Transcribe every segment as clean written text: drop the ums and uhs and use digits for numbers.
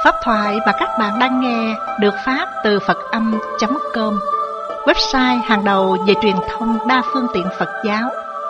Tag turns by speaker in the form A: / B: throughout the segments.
A: Pháp thoại mà các bạn đang nghe được phát từ Phật-âm.com, website hàng đầu về truyền thông đa phương tiện Phật giáo.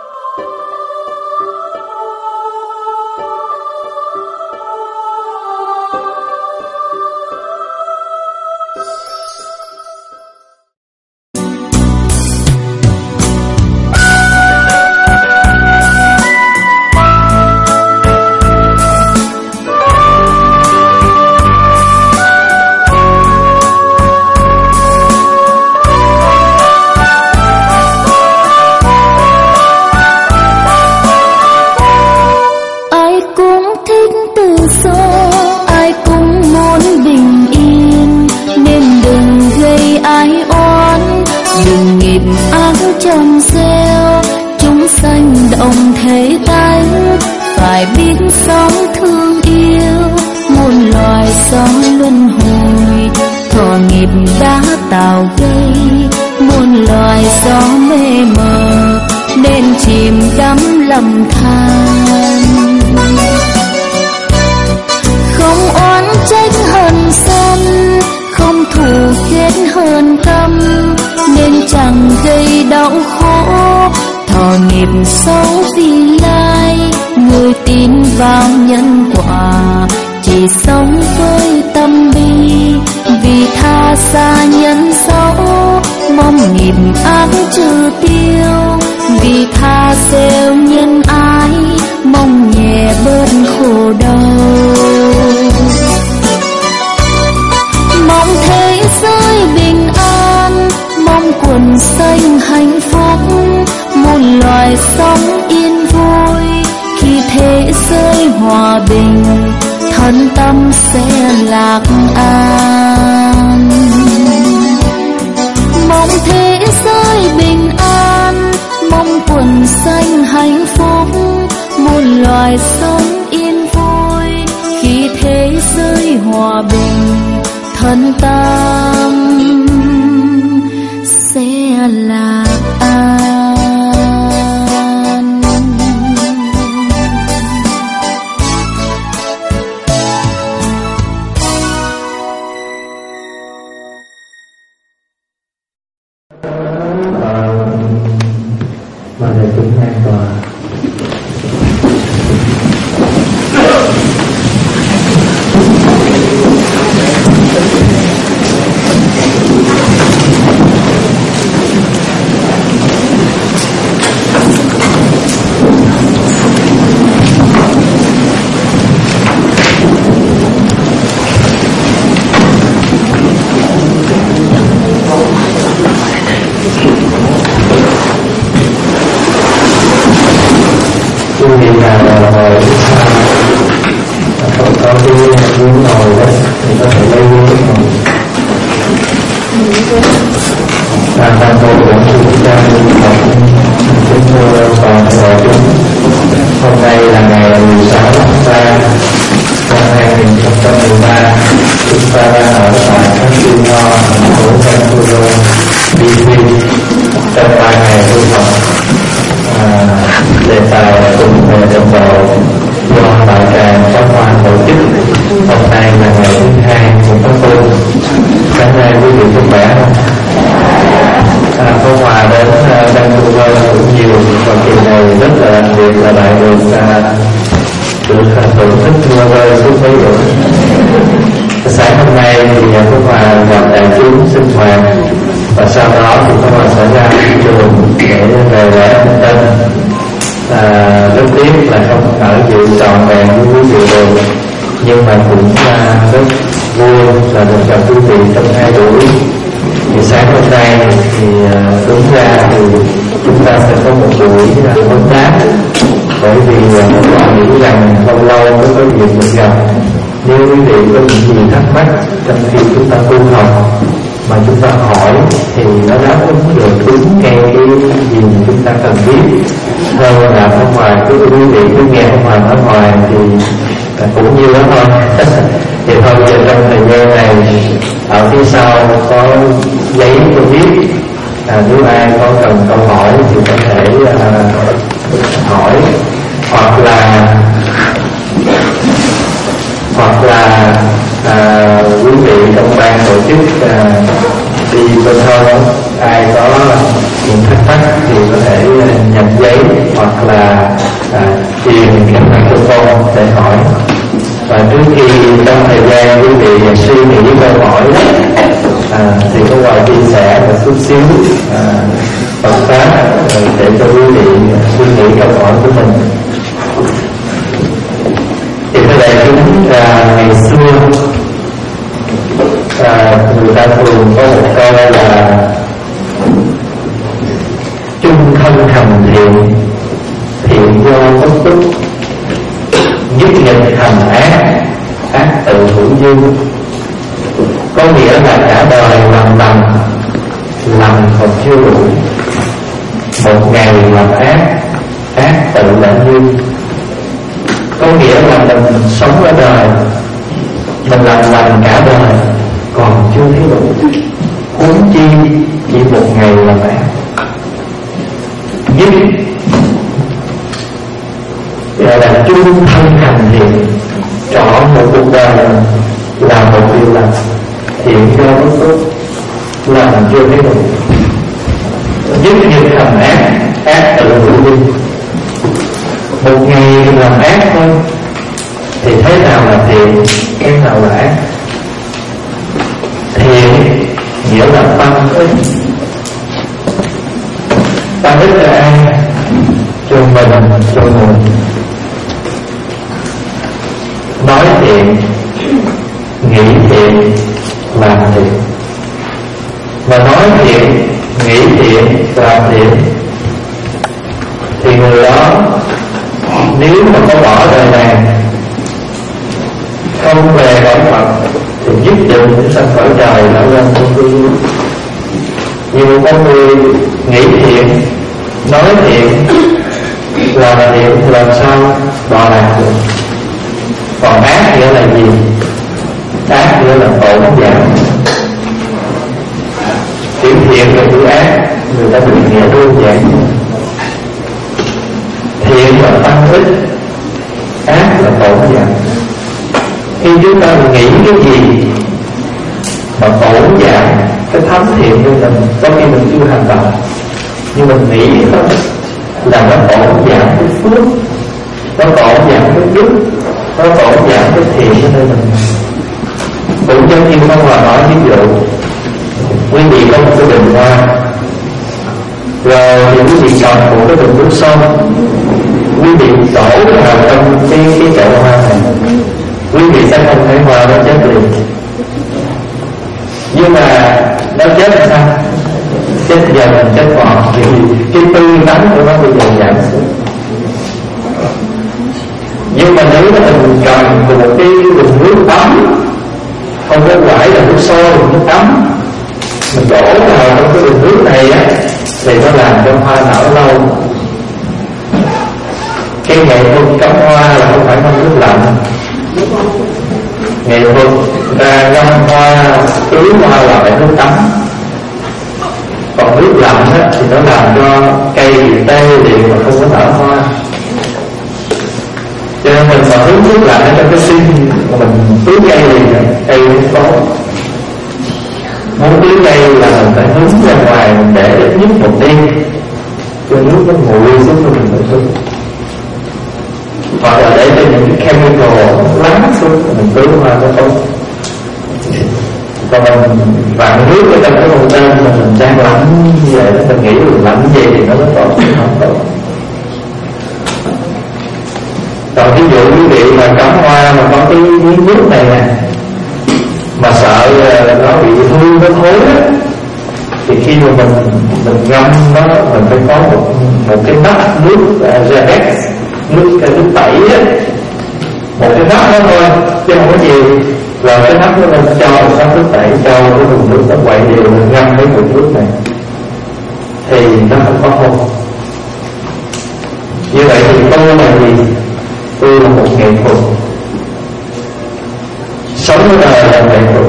B: Nếu ai có cần câu hỏi thì có thể hỏi, hoặc là ban tổ chức đi bên thông, ai có những thắc mắc thì có thể nhập giấy hoặc là truyền cái microphone để hỏi. Và trước khi trong thời gian quý vị suy nghĩ câu hỏi thì có gọi chia sẻ một chút xíu Phật pháp để cho quý vị suy nghĩ câu hỏi của mình. Thì thưa đại chúng, ngày xưa người ta thường có một câu là chung thân hành thiện, thiện do bất túc, nhất nghịch hành ác, ác tự hữu dư. Có nghĩa là cả đời làm lầm còn chưa đủ, một ngày làm ác, ác tự đã dư. Có nghĩa là mình sống ở đời, mình làm lành cả đời còn chưa thấy đủ, huống chi chỉ một ngày làm ác. Nhất gọi là chung thân hành thiện, trọn một cuộc đời là một điều lành, thiện do bất tốt, làm chưa thấy đủ. Nhất nghịch hành ác, ác tự hữu dư. Một ngày làm ác thôi thì thế nào là thiện, thế nào là ác. Thiện nghĩa là tăng ích. Tăng ích là ai? Cho mình, cho người. Nói thiện, nghĩ thiện, làm thiện. Mà nói thiện, nghĩ thiện, làm thiện thì người đó nếu mà có bỏ đời này, không về cõi Phật thì nhất định sẽ sanh cõi trời đã lên không tư. Nhưng có người nghĩ thiện, nói thiện, làm thiện thì làm sao đọa lạc được. Còn ác nghĩa là gì? Ác nghĩa là tổn giảm. Chữ thiện và chữ ác người ta định nghĩa đơn giản. Thiện là tăng ích, ác là tổn giảm. Khi chúng ta nghĩ cái gì mà tổn giảm cái thấm thiện của mình, có khi mình chưa hành động nhưng mình nghĩ thôi là nó tổn giảm cái phước, nó tổn giảm cái đức, nó tổn giảm cái thiện cho nên mình. Cũng giống như Pháp Hòa nói ví dụ, quý vị có một cái bình hoa, rồi thì quý vị trồng một cái bình nước sông, quý vị đổ vào trong cái chậu hoa này, quý vị sẽ không thấy hoa nó chết liền. Nhưng mà nó chết là sao? Chết dần, chết ngọt, thì cái tươi tắn của nó bây giờ giảm xuống. Nhưng mà nếu mà mình trồng một cái bình nước ấm, không có phải là nước sôi, nước ấm, mình đổ vào trong cái bình nước này á, thì nó làm cho hoa nở lâu. Cái nghệ thuật cắm hoa là không phải ngâm nước lạnh. Nghệ thuật ra ngâm hoa, tưới hoa là phải nước ấm. Còn nước lạnh á, thì nó làm cho cây bị tê liền mà không có nở hoa. Cho nên mình mà hứng nước lạnh ở trong cái sinh mà mình tưới cây liền, cây không có. Muốn tưới cây là mình phải hứng ra ngoài, mình để ít nhất một đêm cho nước nó nguội xuống cho mình mới tưới. Hoặc là để cho những cái chemical lắng xuống mình tưới hoa nó tốt. Còn mình vặn nước ở trong cái con tên mà mình trang lạnh như vậy, mình nghĩ là lạnh gì thì nó mới tốt, không tốt. Còn ví dụ quý vị mà cắm hoa mà có cái miếng nước này nè, mà sợ nó bị hư, nó thối á, thì khi mà mình ngâm nó, mình phải có một cái nắp nước Redex, nước tẩy á, một cái nắp đó thôi chứ không có gì. Rồi cái nắp nó lên cho một nắp nước tẩy, cho cái vùng nước nó quậy đều, ngâm cái vùng nước này thì nó không có hôn. Như vậy thì tôi là gì? Tôi là một nghệ thuật. Sống ở đời là nghệ thuật.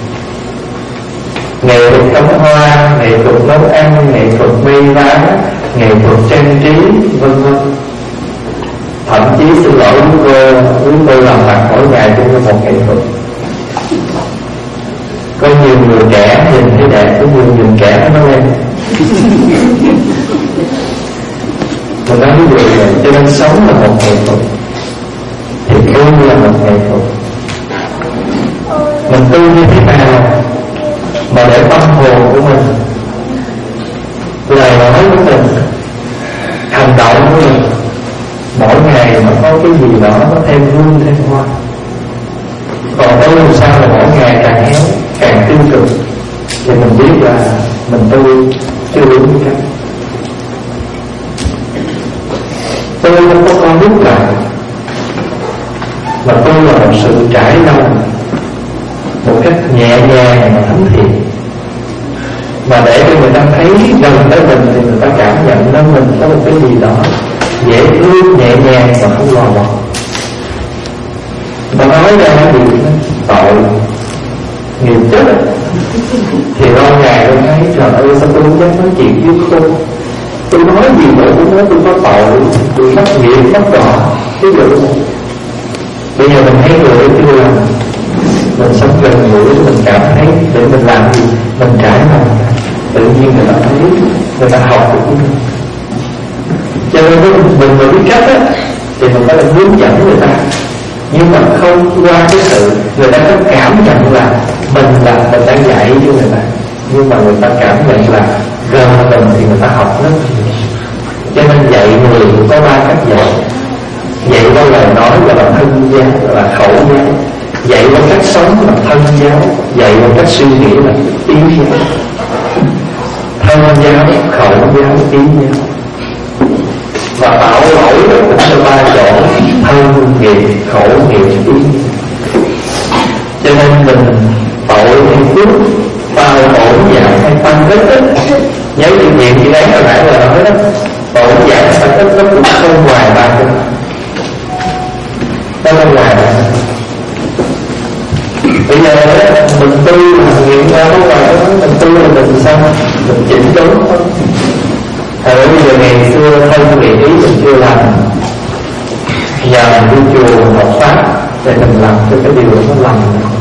B: Nghệ thuật cắm hoa, nghệ thuật nấu ăn, nghệ thuật may vá, nghệ thuật trang trí, vân vân. Thậm chí xin lỗi chúng tôi làm mặt mỗi ngày cũng là một nghệ thuật. Có nhiều người trẻ nhìn thấy đẹp, có nhiều người trẻ nó lên. Mình nói ví dụ là cho nên sống là một nghệ thuật, thì tu là một nghệ thuật. Mình tu như thế nào mà để tâm hồn của mình, lời nói của mình, hành động của mình mỗi ngày mà có cái gì đó nó thêm vui thêm hoa. Còn tu làm sao là mỗi ngày càng héo, càng tiêu cực, thì mình biết là mình tu chưa đúng cách. Tu không có con đúc lại, mà tu là một sự trải lòng một cách nhẹ nhàng mà thấm thiện, mà để cho người ta thấy gần tới mình thì người ta cảm nhận đến mình có một cái gì đó dễ thương, nhẹ nhàng mà không lò mò. Mà nói ra nó bị tội nghiệp chết, thì lâu ngày tôi thấy trời ơi sao tôi không dám nói chuyện với cô, tôi nói gì mà tôi nói tôi có tội, tôi mất nghiệp mất đỏ. Ví dụ bây giờ mình thấy người chưa làm, mình sống gần gũi, mình cảm thấy để mình làm gì mình trải lòng, tự nhiên người ta thấy, người ta học được của mình. Cho nên mình mà biết cách á thì mình có thể hướng dẫn người ta, nhưng mà không qua cái sự người ta có cảm nhận là mình đang dạy cho người ta, nhưng mà người ta cảm nhận là gần mình thì người ta học rất nhiều. Cho nên dạy người cũng có 3 cách dạy. Dạy qua lời nói gọi là thân giáo, gọi là khẩu giáo. Dạy qua cách sống là thân giáo. Dạy qua cách suy nghĩ là ý giáo. Thân giáo, khẩu giáo, ý giáo. Và tạo lỗi cũng cho 3 chỗ: thân nghiệp, khẩu nghiệp, ý. Cho nên mình tội hay phước, bao ổn giảm hay tăng rất ít. Nhớ chuyện niệm chỉ đáng là nãy là nói đó, ổn giảm tăng ít nó cũng không ngoài 3 cái. Nó không ngoài đó. Bây giờ mình tu là nghiệm ra không ngoài đó, mình tu là mình sao? Mình chỉnh đốn thôi. Hồi bây giờ ngày xưa thân vị ý mình chưa làm, giờ mình đi chùa học pháp để mình làm cho cái điều nó lành.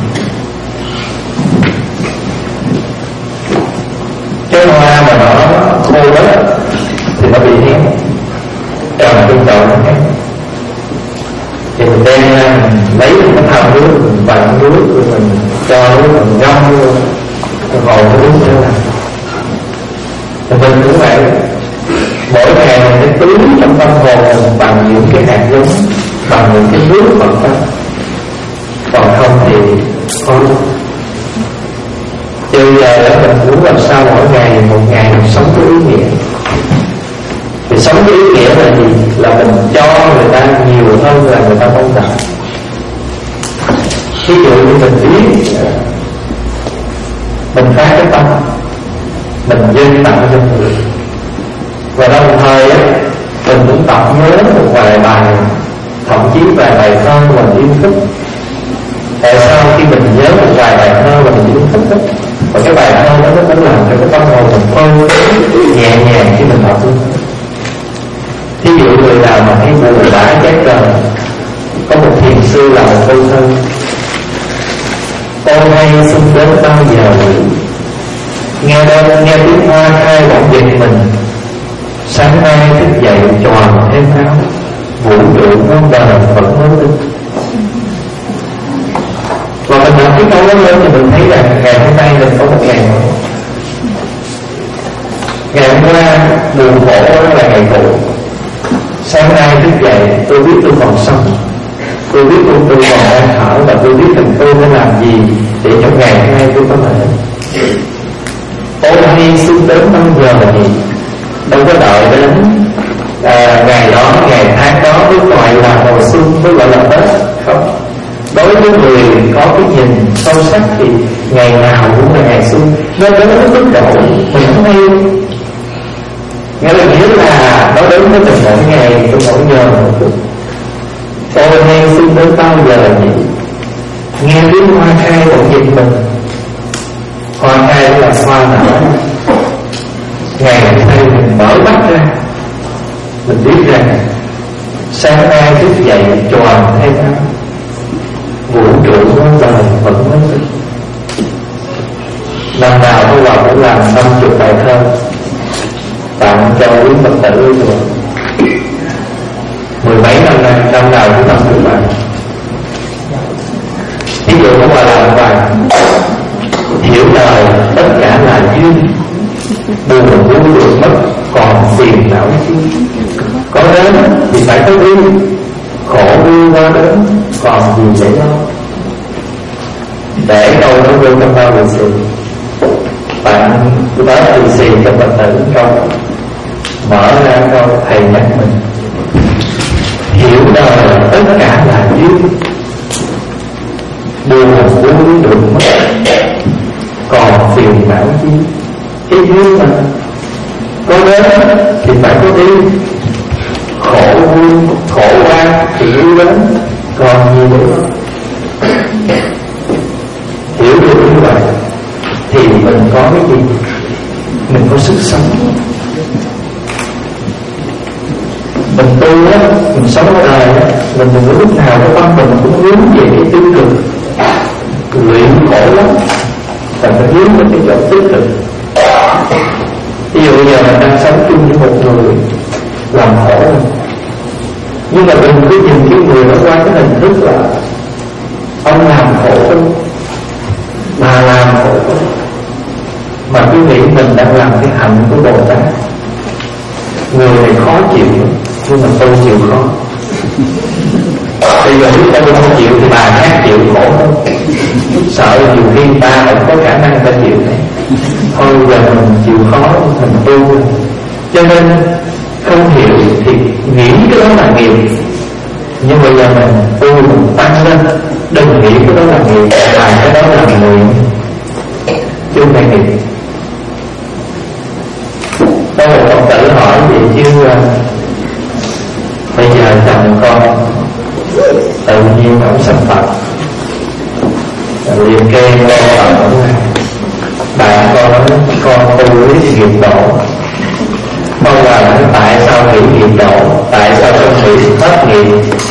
B: Cái hoa mà nó khô đó thì nó bị héo, tròn trên đầu nó héo, thì mình đem ra mình lấy cái thau nước, mình vặn nước rồi mình cho nước mình ngâm luôn, rồi hồi nó uống trở lại. Thì mình cũng vậy, mỗi ngày mình phải tưới trong tâm hồn mình bằng những cái hạt giống, bằng những cái nước Phật pháp. Còn không thì khó lắm. Chứ giờ đó mình muốn làm sao mỗi ngày một ngày mình sống với ý nghĩa. Thì sống với ý nghĩa là gì? Là mình cho người ta nhiều hơn là người ta mong đợi. Ví dụ như mình biết mình phát cái tâm, mình dâng tặng cho người, và đồng thời mình cũng tập nhớ một vài bài, thậm chí vài bài thơ mà mình yêu thích. Tại sao khi mình nhớ một vài bài thơ mà mình yêu thích, và cái bài thơ đó nó cũng làm cho cái tâm hồn mình phân nhẹ nhàng khi mình đọc luôn. Thí dụ người nào mà thấy buồn bã chán đời, có một thiền sư là một câu thơ: "Ô hay xin đến bao giờ nghe tiếng hoa khai bỗng giật mình, sáng nay thức dậy tròn thêm áo, vũ trụ muôn đời vẫn mới tin." Và mình đọc cái câu đó lên thì mình thấy rằng ngày hôm nay mình có một ngày mới. Ngày hôm qua buồn khổ đó là ngày cũ, sáng nay thức dậy tôi biết tôi còn sống, tôi biết tôi còn đang thở, và tôi biết rằng tôi phải làm gì để trong ngày hôm nay tôi có thể. Ô hay xin đến bao giờ thì đâu có đợi đến ngày đó, ngày tháng đó mới gọi là mùa xuân, mới gọi là Tết. Không. Đối với người có cái nhìn sâu sắc thì ngày nào cũng là ngày xuân. Nên đó nó mức độ mình không hay. Nghĩa là nó đến với mình mỗi ngày, mỗi giờ một phút. Tôi hay xin đến bao giờ nhỉ? Nghe tiếng hoa khai bỗng giật mình. Hoa khai là hoa nở. Ngày hôm nay mình mở mắt ra, mình biết rằng sáng nay thức dậy tròn thêm áo, vũ trụ muôn đời vẫn mới tin. Năm nào Pháp Hòa cũng làm 50 bài thơ tặng cho quý Phật tử rồi. 10 mấy năm nay, năm nào cũng 50 bài. Ví dụ Pháp Hòa làm một bài: hiểu đời tất cả là duyên, buồn vui được mất còn phiền não chi. Có đến thì phải có đi, khổ vui qua đến còn gì để lo. Để câu nó vô trong bao lì xì. Bạn cứ tới lì xì cho Phật tử câu, mở ra câu thầy nhắc mình: hiểu đời tất cả là duyên, buồn vui được mất còn phiền não chi. Cái duyên mà có đến thì phải có đi, khổ vui khổ qua thì vui đến còn gì nữa. Hiểu được như vậy thì mình có cái gì? Mình có sức sống. Mình tu á, mình sống ở đời á, mình lúc nào cái tâm mình cũng hướng về cái tiêu cực, luyện khổ lắm, và phải hướng đến cái chỗ tích cực. Ví dụ giờ mình đang sống chung với một người làm khổ mình, nhưng mà đừng cứ nhìn cái người đó qua cái hình thức là ông làm khổ không, mà làm khổ không, mà quý vị mình đang làm cái hạnh của Bồ Tát. Người này khó chịu nhưng mà tôi chịu khó. Bây giờ nếu tôi không chịu thì bà khác chịu khổ hơn. Sợ nhiều khi ta không có khả năng ta chịu này. Thôi giờ mình chịu khó mình tu. Cho nên không hiểu thì nghĩ cái đó là nghiệp. Nhưng bây giờ mình tu mình tăng lên, đừng nghĩ cái đó là nghiệp, mà cái đó là nguyện, chứ không phải nghiệp. Có một Phật tử hỏi vậy chứ bây giờ chồng con tự nhiên ông sanh Phật, liệt kê con ở bạn con nói con tu với nghiệp độ. Không là tại sao nghĩ nghiệp độ, tại sao không nghĩ hết nghiệp,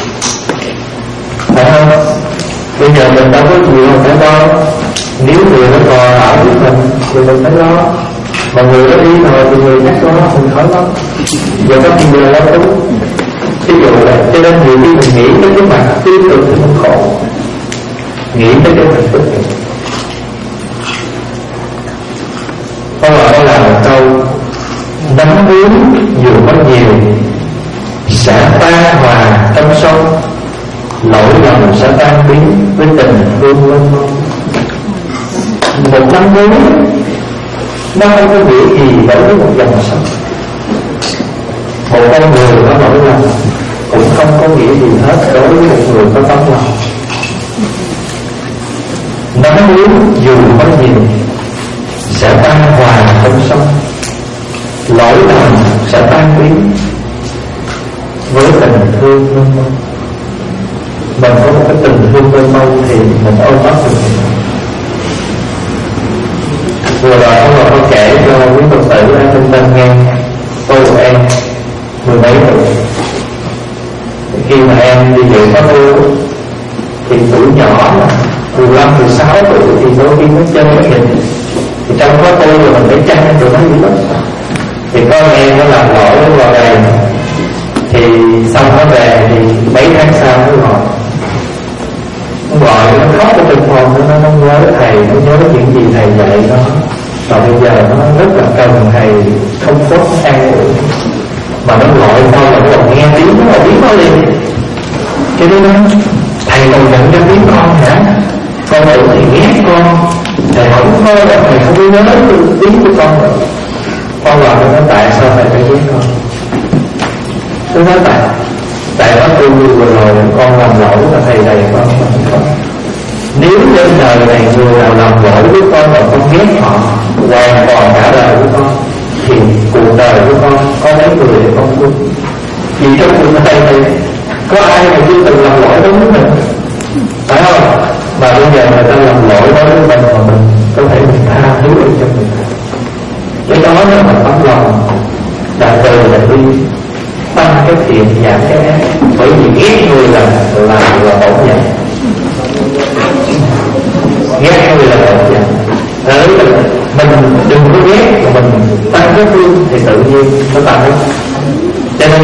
B: phải không? Bây giờ mình đâu có gì mà phải lo. Nếu người nó còn ở với mình thì mình phải lo, mà người đó đi rồi thì người khác lo mình khỏi lo. Giờ có gì là lo đúng. Ví dụ là cho nên nhiều khi mình nghĩ tới cái mặt tiêu cực thì mình khổ, nghĩ tới cái mặt tích cực. Có là một câu: nắm bướm dù có nhiều sẽ tan hòa trong sông, lỗi lầm sẽ tan biến với tình thương mênh mông. Một nắm bướm nó không có nghĩa gì đối với một dòng sông. Một con người có lỗi lầm cũng không có nghĩa gì hết đối với một người có tấm lòng. Nắm bướm dù có nhiều sẽ tan hòa trong sông, lỗi lầm sẽ tan biến với tình thương mênh mông. Mình có một cái tình thương mênh mông thì mình ôm ấp được. Vừa rồi tôi kể cho quý Phật tử ở trung tâm nghe, tôi của em 10 mấy tuổi. Khi mà em đi dự pháp tu thì tuổi nhỏ mà 15, 16 tuổi thì đôi khi nó chơi nó nhìn. Thì trong pháp tu rồi mình phải chăng tụi nó gì lắm. Thì con em nó làm lỗi nó vào đây, thì xong nó về thì mấy tháng sau nó gọi nó khóc ở trong phòng, nó nhớ thầy, nó nhớ những gì thầy dạy nó. Và bây giờ nó rất là cần thầy không tốt an ủi, mà nó gọi con là nó còn nghe tiếng, nó còn biết nó liền. Cái đó thầy còn nhận ra tiếng con hả? Con tưởng thầy ghét con, thầy không có, thầy không nhớ tiếng của con nữa. Con làm nó tại sao thầy phải ghét con? Tôi nói tại nó tu vừa rồi con làm lỗi là thầy dạy con không. Nếu trên đời này người nào làm lỗi với con và con ghét họ hoàn toàn cả đời của con, thì cuộc đời của con có mấy người để con tu? Vì trong cuộc đời này có ai mà chưa từng làm lỗi đối với mình, phải không? Mà bây giờ người ta làm lỗi đối với mình mà mình có thể mình tha thứ để cho người ta. Cái đó là tấm lòng đã từ là đi tăng cái thiện giảm cái ác. Bởi vì ghét người là tổn nhận, ghét người là tổn nhận.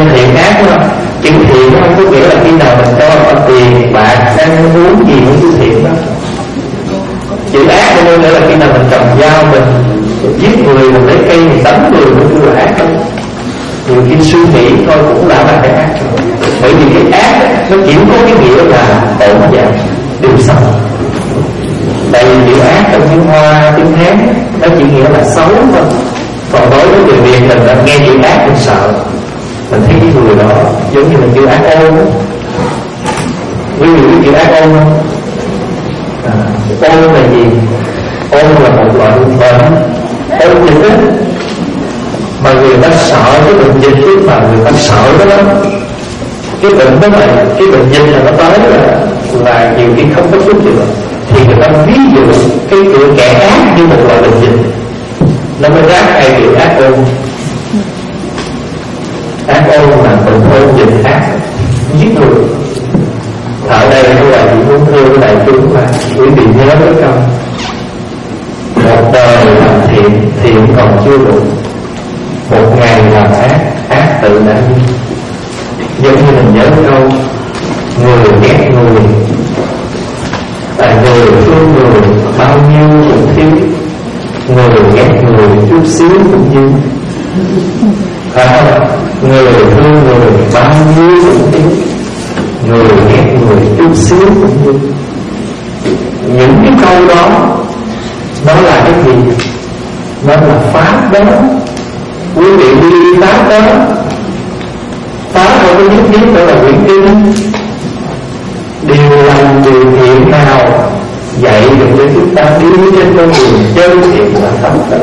B: nên thiện ác đó, chữ thiện nó không có nghĩa là khi nào mình cho tiền bạc ăn uống gì cũng chữ thiện đó. Chữ ác nó nghĩa là khi nào mình cầm dao mình giết người, mình lấy cây mình đánh người cũng kêu là ác đâu. Nhiều khi suy nghĩ thôi cũng là cái ác. Bởi vì cái ác nó chỉ có cái nghĩa là tổn giảm, điều xấu. Tại vì chữ ác trong tiếng Hoa, tiếng Hán nó chỉ nghĩa là xấu thôi. Còn đối với người Việt mình đã nghe chữ ác mình sợ. Mình thấy cái người đó giống như mình chữ ác ôn đó. Quý vị biết chữ ác ôn không? Ôn là gì? Ôn là một loại bệnh ôn dịch đó. Mà người ta sợ cái bệnh dịch chứ mà người ta sợ đó lắm. Cái bệnh đó là cái bệnh dịch là nó tới là nhiều khi không có thuốc được. Thì người ta ví dụ cái kiểu kẻ ác như một loại bệnh dịch, nó mới rác hai kiểu ác ôn. Ác ôn là bệnh ôn dịch ác, giết người. Ở đây tôi là chỉ muốn thưa với đại chúng là quý vị nhớ cái câu một đời làm thiện, thiện còn chưa đủ, một ngày làm ác, ác tự đã đi. Giống như mình nhớ câu người ghét người, tại người thương người bao nhiêu cũng thiếu, người ghét người chút xíu cũng dư. Phải không? Người thương người bao nhiêu cũng thiếu, người ghét người chút xíu cũng dư. Những cái câu đó nó là cái gì? Nó là pháp đó. Quý vị đi pháp đó. Pháp không có nhất thiết đó là quyển kinh. Điều lành điều thiện nào dạy được cho chúng ta đi trên con đường chân thiện là tâm tịnh.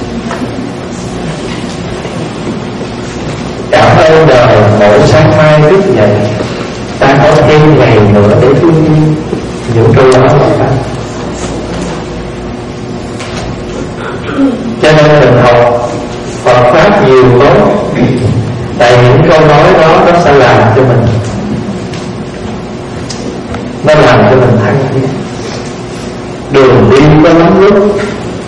B: Cảm ơn đời mỗi sáng mai thức dậy, ta có thêm ngày nữa để thương yêu. Những câu đó là ta. Cho nên mình học Phật Pháp nhiều tốt. Tại những câu nói đó nó sẽ làm cho mình, nó làm cho mình thẳng tiến. Đường đi có lắm lúc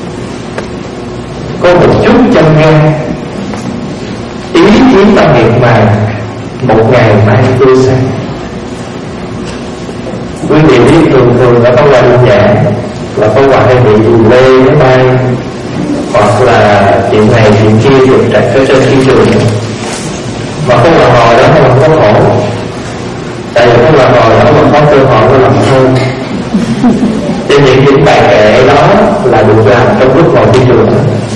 B: có một chút chân ngang, ý chí tâm nghiệp mà một ngày mai tươi sáng. Quý vị biết thường là có quà đi giảng, là có quà hay bị ù lê máy bay, hoặc là chuyện này chuyện kia trục trặc ở trên thị trường. Mà có quà hồi đó nó không có khổ, tại vì có quà hồi đó mà có cơ hội nó làm hơn. Cho những bài kệ đó là được làm trong lúc ngồi thị trường.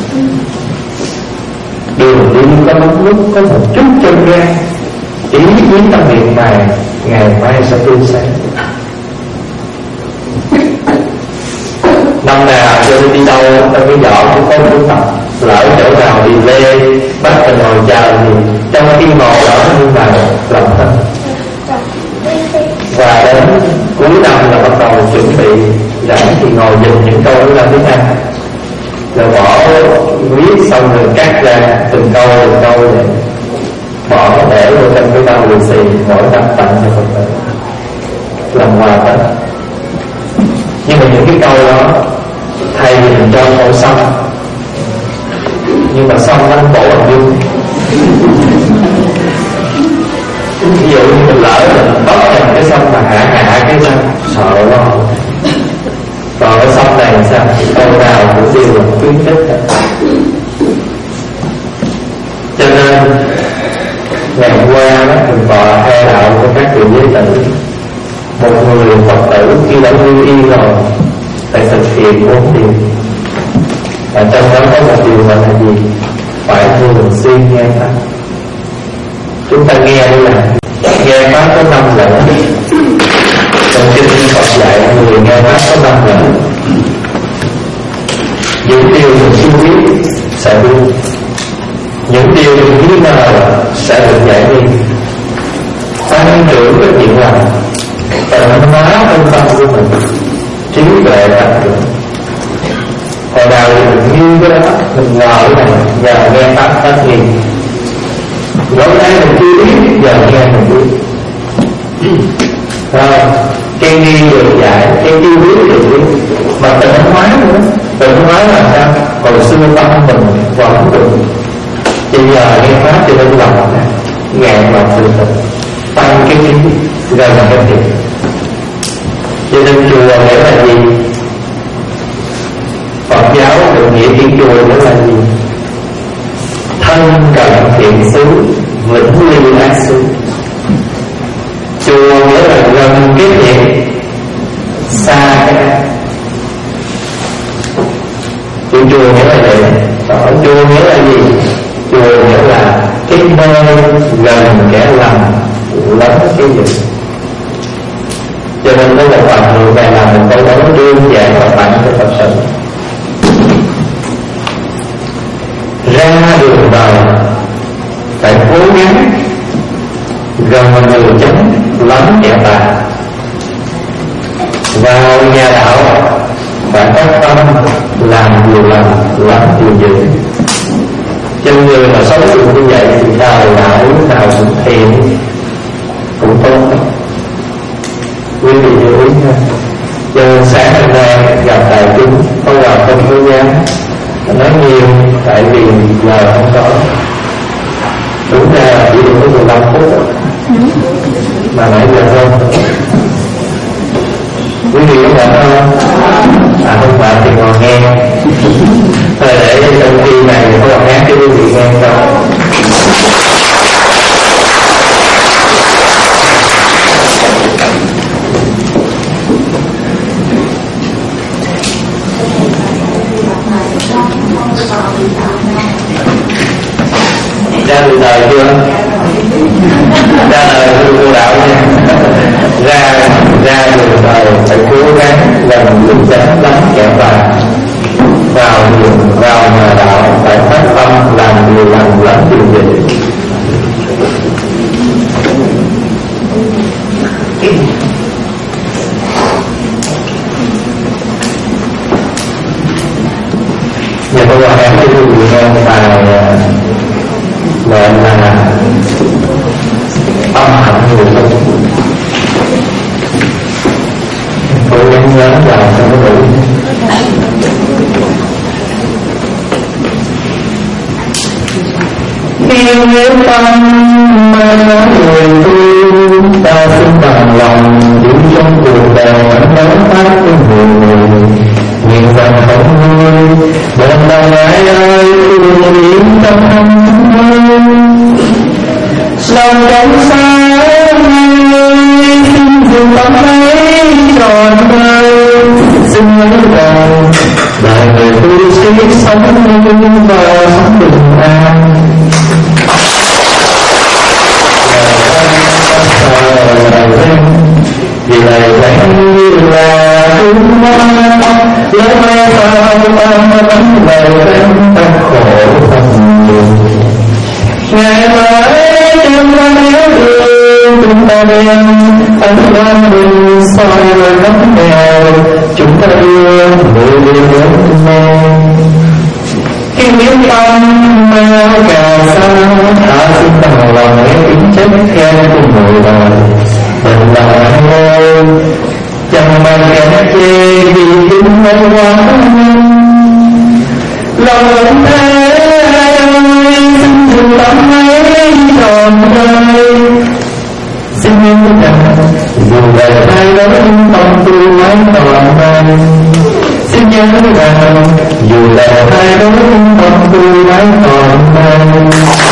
B: Đường đi có lắm lúc có một chút chân ga, ý chí tâm niệm mà ngày mai sẽ tươi sáng. Năm nào cho đi đâu trong cái giỏ cũng có cuốn tập, lỡ chỗ nào đi lê bắt mình ngồi chờ thì trong khi ngồi đó nhưng mà làm thân. Và đến cuối năm là bắt đầu chuẩn bị rảnh thì ngồi nhìn những câu đó ra tiếng Anh, rồi bỏ viết xong rồi cắt ra từng câu vậy, bỏ để vô trong cái bao lì xì mỗi năm tặng cho Phật tử làm quà Tết. Nhưng mà những cái câu đó thay vì mình cho câu xong, nhưng mà xong nó bổ bằng dung. Ví dụ như mình lỡ mình bóp thành cái xong mà hạ cái xong sợ quá. Còn cái xong này sao? Câu nào cũng đều là khuyến khích. Cho nên ngày hôm qua đó mình tọa hai đạo của các vị giới tử, một người Phật tử khi đã lưu y rồi phải thực hiện 4 điều. Và trong đó có một điều là gì? Phải thường xuyên nghe Pháp. Chúng ta nghe đây là nghe Pháp có 5 lần. Trong kinh Phật dạy người nghe Pháp có 5 lần. Những điều mình chưa biết sẽ biết, những điều mình nghi ngờ sẽ được giải đi. Tăng trưởng cái chuyện làm tận hóa trong tâm của mình, trí tuệ tăng trưởng. Hồi nào thì mình nghiêng cái đó, mình ngờ cái này, giờ nghe Pháp phát nghiêng. Lúc nãy mình chưa biết, giờ nghe mình biết. Rồi, cái nghi được dạy, cái chưa biết được biết. Mà tận hóa nữa, tận hóa là sao? Hồi xưa tâm mình vẫn được, bây giờ nghe Pháp cho nên lòng ngạn vào sự thật, tăng cái trí, gần cái thiện. Cho nên chùa nghĩa là gì? Phật giáo được nghĩa chữ chùa nghĩa là gì? Thân cận thiện xứ, vĩnh ly ác xứ. Chùa nghĩa là gần cái thiện, xa cái ác. Chùa nghĩa là vậy. Chùa nghĩa là gì? Chùa nghĩa là cái nơi gần kẻ lành, lẫn cái gì. Cho nên có một phần người này là một câu nói đơn giản và tặng cho Phật sự. Ra đường đời phải cố gắng gần người chánh, lẫn kẻ tà. Vào nhà đạo phải có tâm làm điều lành, làm điều dữ. Cho người mà sống được như vậy thì đời đạo lúc nào cũng thiện, cũng tốt. Quý vị lưu ý nha. Cho nên sáng hôm nay gặp đại chúng có vào không có dám nói nhiều, tại vì giờ không có. Đúng ra là chỉ được có 15 phút mà nãy giờ không. Quý vị có mệt không? Không mệt thì còn nghe. Thôi để trong khi này có một hát cho quý vị nghe không? Ra từ đời chưa? Ra đời tu đạo nha. Ra từ đời phải cố gắng gần người chánh, lắm kẻ tà. Vào nhà đạo phải phát tâm làm điều lành, lắm điều gì. Nhà tôi là em thấy quý vị nghe bài gọi là âm hạnh người thân. Cố gắng nhớ vào cho nó đủ. Khi nhớ tâm mà nói người tu, ta xin bằng lòng giữ trong cuộc đời nói phát với người. Nguyện rằng không vui, bên lòng ai ơi tu yên tâm ơi. Lòng trong xa ơi, xin dừng tâm ấy tròn vơi. Xin nhớ rằng đời người tu sĩ sống nhưng và sống bình an. Vì lời danh như là đúng hoa, lỡ mai sao ta bắn lời danh ta khổ phần nhiều. Ngày mới trong ta nhớ đường chúng ta đem ấn đoan mình soi rồi ngắm nghèo. Chúng ta đưa người đi đến nhau. Khi biết tâm mơ cà sa, ta xin bằng lòng nghe tiếng chết khen của người đời. Mình là ơi, chẳng mang kẻ chê vì chúng mê quá. Lòng vẫn thế ơi, xin dừng tâm ấy tròn vơi. Xin nhớ rằng dù đời thay đổi tâm tu mãi tròn vơi. Xin nhớ rằng dù đời thay đổi tâm tu mãi tròn vơi.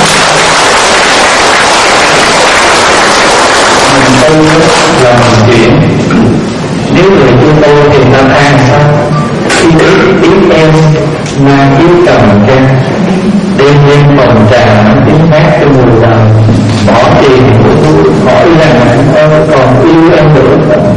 B: Tu là một chuyện. Nếu người tu tu thì tâm an sao? Khi tiếng em mang tiếng cầm ca, đêm đêm phòng trà tiếng hát cho mùa đời. Bỏ tiền hỏi rằng em còn yêu em nữa không?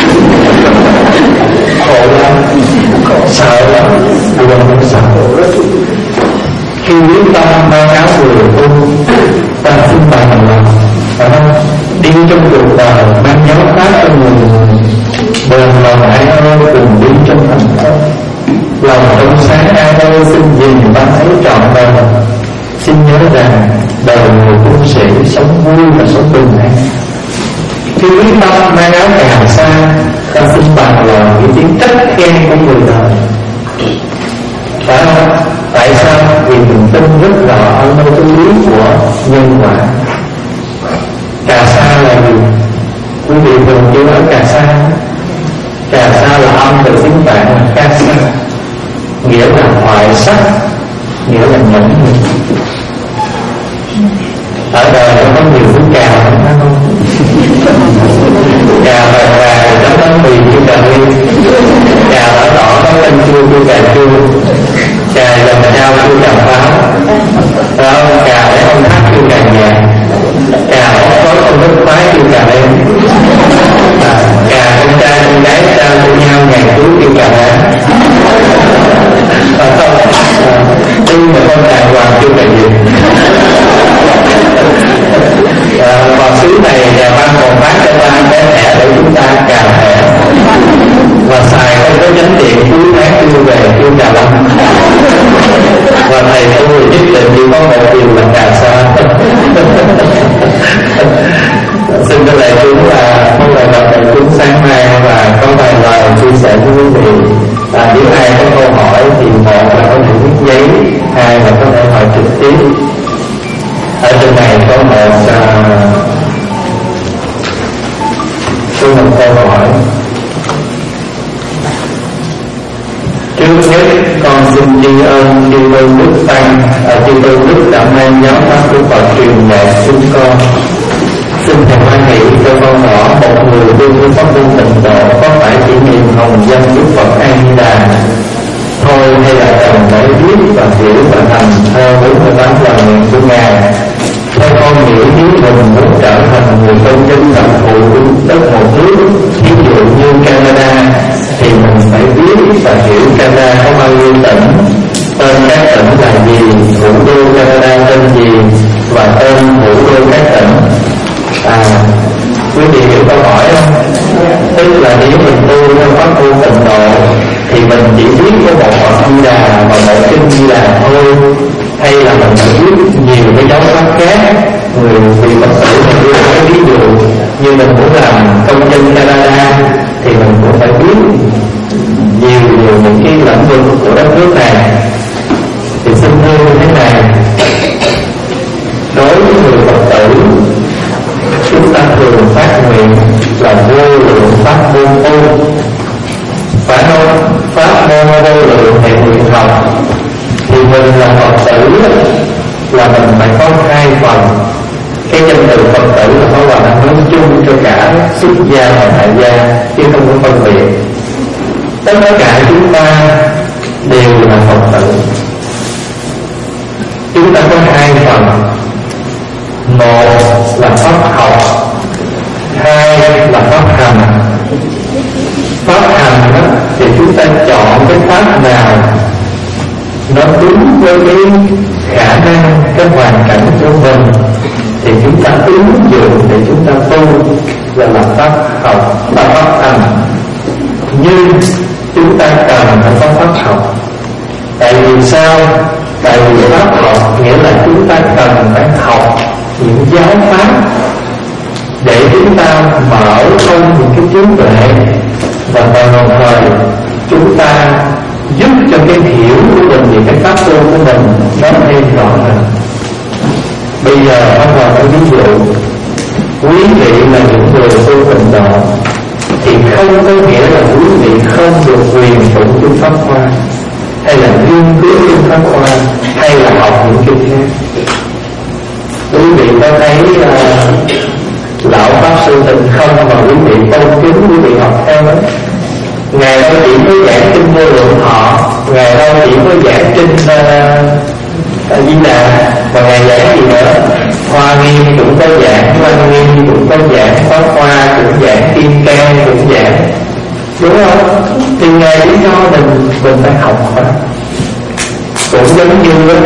B: Khổ lắm, sợ lắm, buồn không sợ. Khi quyết tâm báo cáo người tu, ta xin bằng lòng, phải không? Đi trong cuộc đời mang giáo pháp cho người. Bền lòng ai ơi cùng đi trong thành công. Lòng trong sáng ai ơi xin gìn ban ấy trọn đời. Xin nhớ rằng đời người tu sĩ sống vui và sống bình an. Khi quyết tâm mang áo cà sa, ta xin bằng lòng cái tiếng trách khen của người đời. Phải không? Tại sao? Vì mình tin rất rõ ở nơi chân lý của nhân quả. chữ ở Cà Sa. Cà Sa là âm từ tiếng Phạn là Ca Sa, nghĩa là hoại sắc, nghĩa là nhẫn nhục. Ở đời nó có nhiều thứ cà lắm phải không? Cà vàng vàng nó có mì chua cà ri, cà đỏ đỏ có canh chua chua cà chua, cà dầm trao chua cà pháo, cà để ông thắt chua cà nhạt, cà ốc có không nước phái chua cà đen, cà con trai con gái trao cho nhau ngày cuối chua cà đá. Nhưng mà con đàng hoàng chua cà gì. Và xứ này nhà văn còn phát cho ta cái thẻ để chúng ta cà thẻ và xài không có nhánh tiền cuối tháng đưa về kêu cà lâm. Và thầy tôi nhất định chỉ có một điều là Cà Sa. Xin cái lời chúng là không lời đọc đại chúng sáng nay và có vài lời chia sẻ với quý vị. Nếu ai có câu hỏi thì một là có thể viết giấy, hai là có thể hỏi trực tiếp. Ở trên này có một câu hỏi. Trước hết con xin tri ân chư tôn đức tăng, chư tôn đức đã mang giáo pháp của Phật truyền dạy chúng con. Xin thầy quan hệ cho con rõ, một người đương với pháp môn tịnh độ có phải chỉ niệm hồng danh Đức Phật A Di Đà thôi, hay là cần phải biết và hiểu và hành theo 48 lời nguyện của Ngài? Theo con nghĩ nếu mình muốn trở thành người công dân đặc thù đất một nước, ví dụ như Canada, thì mình phải biết và hiểu Canada có bao nhiêu tỉnh, tên các tỉnh là gì, thủ đô Canada tên gì và tên thủ đô các tỉnh. Quý vị hiểu câu hỏi không? Tức là nếu mình tu theo pháp tu tịnh độ thì mình chỉ biết có một Phật Di Đà và một kinh Di Đà thôi, hay là mình phải biết nhiều cái giáo pháp khác? Người vị Phật tử mình đưa cái ví dụ như mình muốn làm công dân Canada thì mình cũng phải biết nhiều những cái lĩnh vực của đất nước này. Thì xin thưa như thế này, đối với người Phật tử, chúng ta thường phát nguyện là vô lượng pháp môn tu, phải không? Pháp môn vô lượng thì nguyện học. Thì mình là Phật tử là mình phải có hai phần. Cái danh từ Phật tử là nó là nói chung cho cả xuất gia và tại gia, chứ không có phân biệt. Tất cả chúng ta đều là Phật tử. Chúng ta có hai phần. Một là pháp học, hai là pháp hành. Pháp hành đó, thì chúng ta chọn cái pháp nào nó đúng với cái khả năng, cái hoàn cảnh của mình thì chúng ta ứng dụng để chúng ta tu, là pháp học và pháp hành. Nhưng chúng ta cần phải có pháp học. Tại vì sao? Tại vì pháp học nghĩa là chúng ta cần phải học những giáo pháp để chúng ta mở thông những cái trí tuệ, và đồng thời chúng ta giúp cho cái hiểu của mình về cái pháp tu của mình nó thêm rõ ràng. Bây giờ bắt đầu cái ví dụ, quý vị là những người tu tịnh độ thì không có nghĩa là quý vị không được quyền tụng kinh pháp hoa, hay là nghiên cứu kinh pháp hoa, hay là học những kinh khác. Quý vị có thấy lão pháp sư Tịnh Không mà quý vị tôn kính, quý vị học theo đó, Ngài đâu chỉ có giảng kinh Vô Lượng Thọ, Ngài đâu chỉ có giảng kinh Di Đà, và Ngài giảng gì nữa? Hoa Nghiêm cũng có giảng, Văn Nghiêm cũng có giảng, Pháp Hoa cũng giảng, Kim Cang cũng giảng, đúng không? Thì Ngài chỉ cho mình phải học mà. Cũng giống như đó,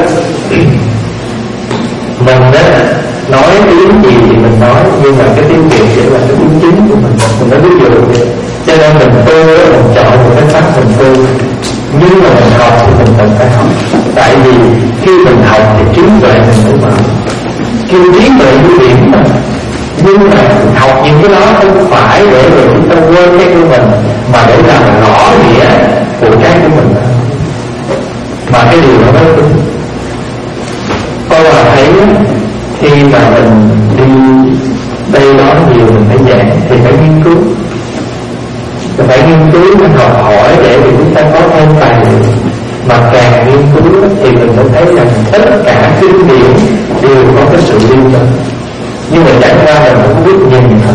B: mình đó nói tiếng gì thì mình nói, nhưng mà cái tiếng Việt chỉ là cái tiếng chính của mình nói ví dụ vậy. Cho nên mình tu, mình chọn một cái pháp mình tu, nhưng mà mình học thì mình cần phải học. Tại vì khi mình học thì trí tuệ mình mới mở. Kêu trí tuệ như điểm mà. Nhưng mà học những cái đó không phải để rồi chúng ta quên cái của mình, mà để làm rõ nghĩa của cái của mình. Mà cái điều đó mới đúng. Tôi là thấy khi mà mình đi đây đó nhiều mình phải giảng, thì phải nghiên cứu. Mình phải nghiên cứu, mình học hỏi để thì chúng ta có thêm tài liệu. Mà càng nghiên cứu thì mình mới thấy rằng tất cả kinh điển đều có cái sự liên quan. Nhưng mà chẳng qua là mình không biết nhìn thôi.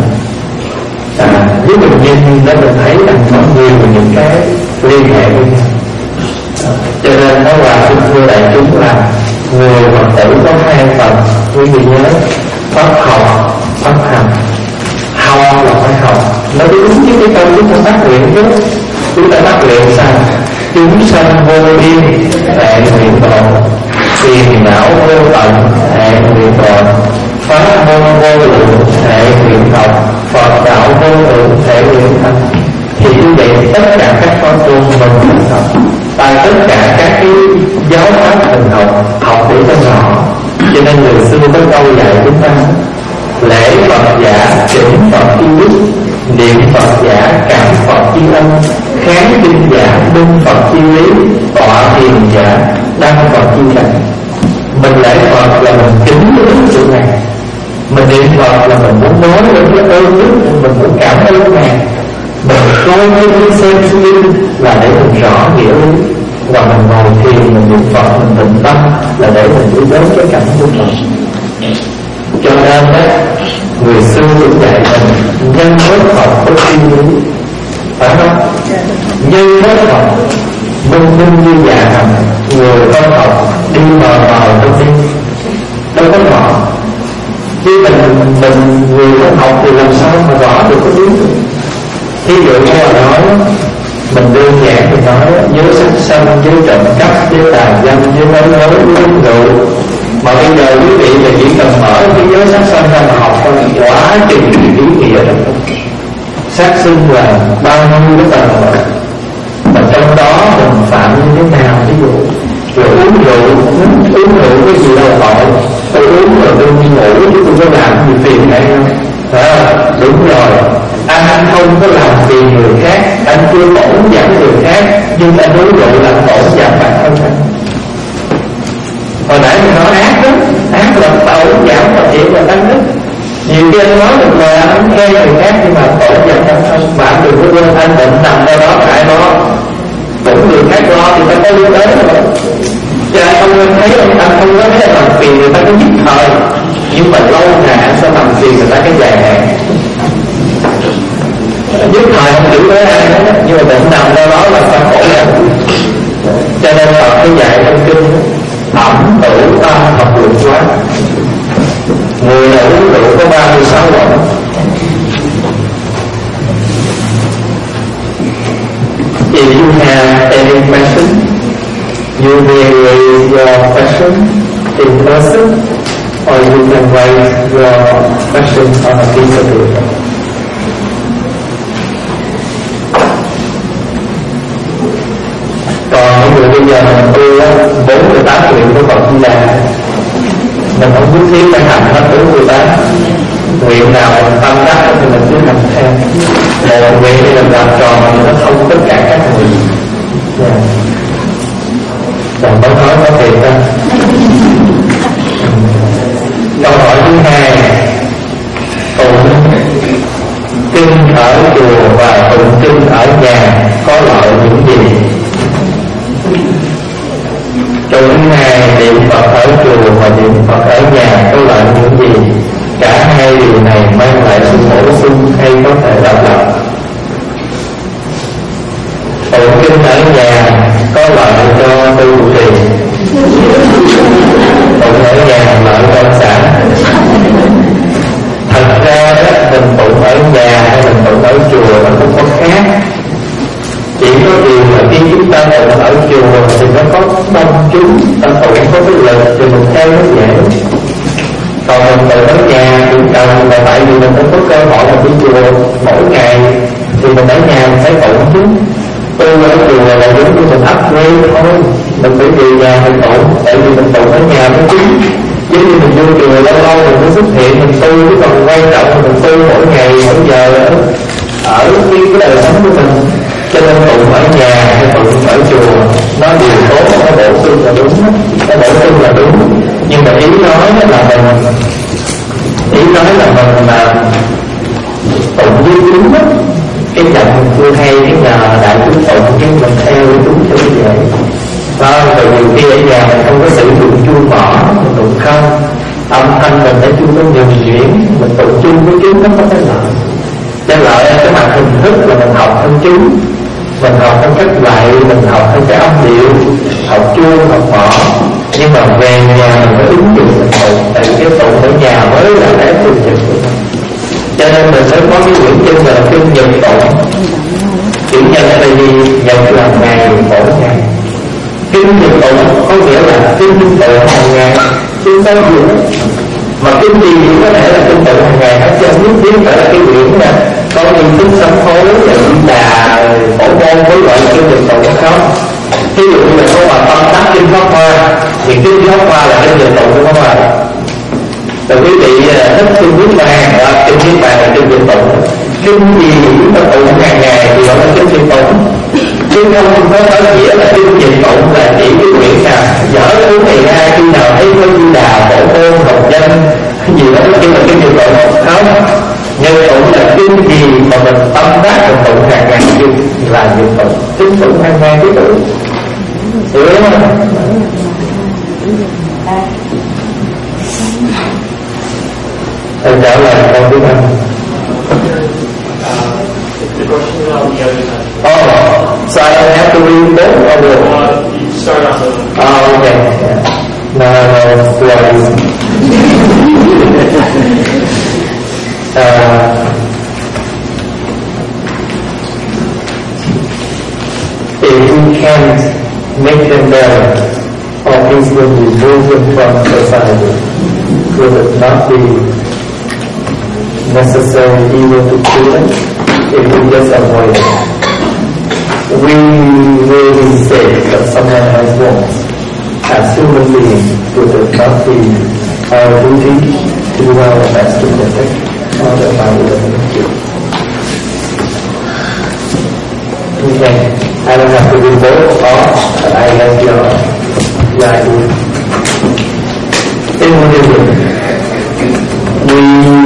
B: Nếu mình nhìn để mình thấy rằng có nhiều những cái liên hệ với nhau. Cho nên nó là thưa đại chúng là người Phật tử có hai phần, quý vị nhớ: pháp học, pháp hành. Học là phải học, nó đúng với cái câu chúng ta tác luyện chứ. Chúng ta tác luyện sao? Chúng sanh vô biên đại nguyện độ, phiền não vô tận đại nguyện độ, pháp môn vô lượng đại nguyện học, Phật đạo vô lượng đại nguyện thành. Thì như vậy tất cả các pháp môn mình học, tại tất cả các cái giáo pháp mình học để cho rõ. Cho nên người xưa có câu dạy chúng ta: lễ Phật giả chỉnh Phật chi đức, niệm Phật giả cảm Phật chi âm, kháng kinh giả đương Phật chi lý, tọa thiền giả đăng Phật chi cảnh. Mình lễ Phật là mình kính cái đức của Ngài, mình niệm Phật là mình muốn nói đến cái ơn đức, mình muốn cảm ơn Ngài. Mình coi cái xem phim là để mình rõ nghĩa lý, và mình ngồi thiền mình niệm Phật mình tĩnh tâm là để mình đi đến cái cảnh của Phật. Cho nên đó, người xưa cũng dạy mình nhân hết học có suy nghĩ, phải không? Nhân hết học minh minh như già hầm, người không học đi mờ mờ trong đi, đâu có rõ. Chứ mình người không học thì làm sao mà rõ được cái lý. Ví dụ như là nói mình đơn giản thì nói giới sắc sanh, giới trộm cắp, giới tà dâm, giới nói lối, giới uống rượu. Mà bây giờ quý vị là chỉ cần mở cái giới sắc sanh ra mà học thôi, quá trình ý nghĩa rồi. Sát sinh là bao nhiêu cái tầng rồi, mà trong đó mình phạm như thế nào? Ví dụ rồi uống rượu cái gì đâu tội, tôi uống rồi tôi đi ngủ chứ tôi có làm gì phiền hay không? Đúng rồi, anh không có làm phiền người khác, anh chưa tổn giảm người khác, nhưng anh uống rượu làm tổn giảm bản thân anh. Hồi nãy mình nói ác đó, ác là tổn giảm và chỉ là đánh đức. Nhiều khi anh nói được lời anh khen người khác nhưng mà tổn giảm bản thân. Bạn đừng có quên anh bệnh nằm đâu đó tại đó, cũng người khác lo thì ta có lưu tới rồi. Chứ anh không thấy, anh không có thấy làm phiền người ta có nhất thời, nhưng mà lâu ngày anh sẽ làm phiền người ta cái dài hạn. Nhất thời không chịu tới ai hết, nhưng mà bệnh nằm đâu đó là ta khổ lắm. Cho nên Phật cái dạy trong kinh ẩm tử tâm học lượng quá. Người nào uống rượu có 36 quận. If you have any question, you may raise your question in person, or you can write your question on a piece of paper. Còn những người bây giờ mình tu 48 nguyện của Phật Di Đà, mình không nhất thiết phải hành hết 48. Nguyện nào mình tâm đắc thì mình cứ hành theo. Một nguyện thì mình làm tròn thì nó không tất cả các nguyện. Còn có nói có thiệt không? Câu hỏi thứ hai: tụng kinh ở chùa và tụng kinh ở nhà có lợi những gì? Câu thứ hai: niệm Phật ở chùa và niệm Phật ở nhà có lợi những gì? Cả hai điều này mang lại sự bổ sung hay có thể độc lập? Tụng kinh ở nhà có lợi cho tu trì, tụng ở nhà lợi cho xã. Thật ra đó, mình tụng ở nhà hay mình tụng ở chùa nó không có khác. Chỉ có điều là khi chúng ta tụng ở chùa thì nó có đông chúng, ta tụng có cái lực thì mình theo nó dễ. Còn mình tụng ở nhà thì cần là tại vì mình không có cơ hội mình đi chùa mỗi ngày, thì mình ở nhà mình phải tụng chứ. Tu ở chùa là giống như mình upgrade thôi, mình phải về nhà mình tụng, tại vì mình tụng ở nhà nó chính. Giống như mình vô chùa lâu lâu mình mới xuất hiện mình tu, chứ còn quan trọng là mình tu mỗi ngày mỗi giờ ở cái đời sống của mình. Cho nên tụng ở nhà hay tụng ở chùa nó đều tốt, nó bổ sung là đúng, nó bổ sung là đúng. Nhưng mà ý nói là mình tôi hay cái nhờ đại chúng tụng chứ mình theo chúng cho nó dễ. Rồi nhiều khi ở nhà mình không có sử dụng chuông mỏ, mình tụng không, âm thanh mình phải chuông có nhuần nhuyễn, mình tụng chung với chúng nó có cái lợi. Cái lợi ở cái mặt hình thức là mình học theo chúng, mình học theo cách dạy, mình học theo cái âm điệu, học chuông, học mỏ. Nhưng mà về nhà mình phải ứng dụng mình tụng, tại vì cái tụng ở nhà mới là cái thường trực của mình. Cho nên mình phải có cái quyển kinh là kinh nhật tụng. Chữ nhật là gì? Nhật là ngày, mỗi ngày. Kinh nhật tụng có nghĩa là kinh tụng hàng ngày, chứ sao gì đó. Mà kinh gì cũng có thể là kinh tụng hàng ngày hết, chứ không nhất thiết phải là cái quyển nè có nghi thức sám hối là di đà phổ môn với gọi là kinh nhật tụng không. Ví dụ như là có hòa tâm tác kinh pháp hoa, thì kinh pháp hoa là kinh nhật tụng của pháp hoa. Rồi quý vị thích kinh niết bàn, kinh niết bàn là kinh nhật tụng. Kinh gì chúng ta tụng hàng ngày thì gọi là kinh nhật tụng. Chứ không có nói nghĩa là kinh nhật tụng là chỉ cái quyển nào dở thứ 12 khi nào thấy có di đà phổ môn học danh cái gì đó nó kêu là kinh nhật tụng không. Nhật tụng là kinh gì mà mình tâm tác mình tụng hàng ngày là nhật tụng. Kinh tụng hàng ngày cái tụng hiểu không? Thầy trả lời câu thứ 5.
C: The question on the other side.
B: Oh, so I don't have to read both or what?
C: You start off with
B: Oh, okay. Yeah. No, if we can't make them better, or things will be removed from society, will it not be necessary evil to kill them if we just avoid it? We will be safe that someone has wrongs. As human beings, would it not be our duty to do our best to protect other people? Okay, I don't have to do both, or I have your idea. In Buddhism, we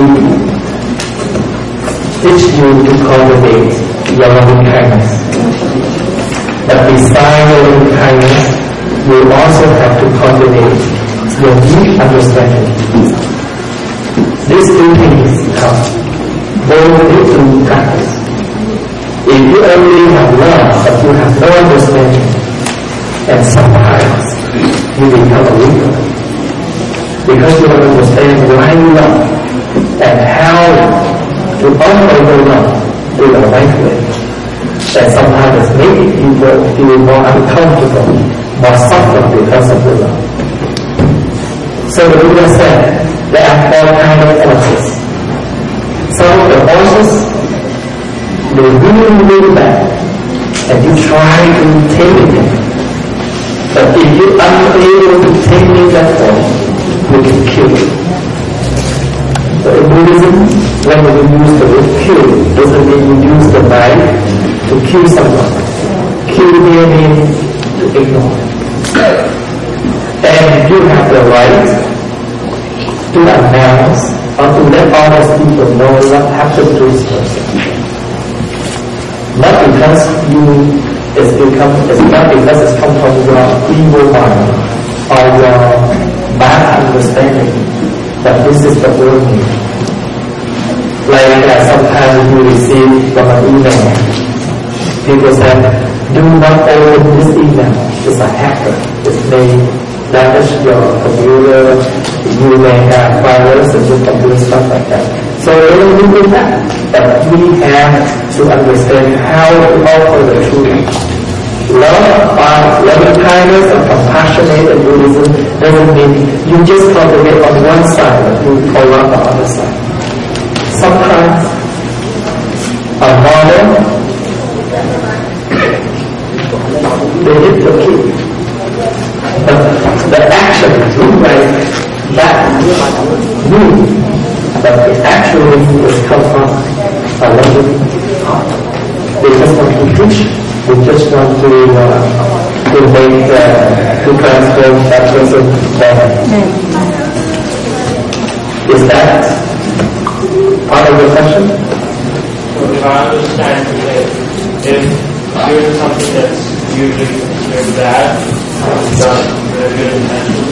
B: teach you to cultivate your loving kindness. But beside your loving kindness, you also have to cultivate your deep understanding. These two things come both through practice. If you only have love but you have no understanding, and sometimes you become a weaker because you don't understand why you love and how to honor your love in the right way. That sometimes makes people feel more uncomfortable, more suffer because of the love. So the Buddha said there are 4 kinds of forces. Some of the forces, they really bad, and you try to tame it. But if you are unable to tame that force, you can kill it. So in Buddhism, when you use the word kill, doesn't mean you use the knife to kill someone. Kill here means to ignore. And you have the right to announce or to let other people know what happened to this person. Not because it's not because it's come from your evil mind or your bad understanding, but this is the warning. Like sometimes you receive from an email, people say, do not open this email, it's a hacker, it may damage your computer, you may have virus and you can do stuff like that. So we don't do that, but we have to understand how to offer the truth. Loving kindness and compassionate in Buddhism doesn't mean you just cultivate on one side but you fall on the other side. Sometimes a mother, they hit the kid. The action look like that move, but it actually will come from a loving heart. They just want to teach, they just want to make, to transform that person better. Is that part of the question?
C: So if I understand today, if doing something that's usually considered bad, done with a good intention,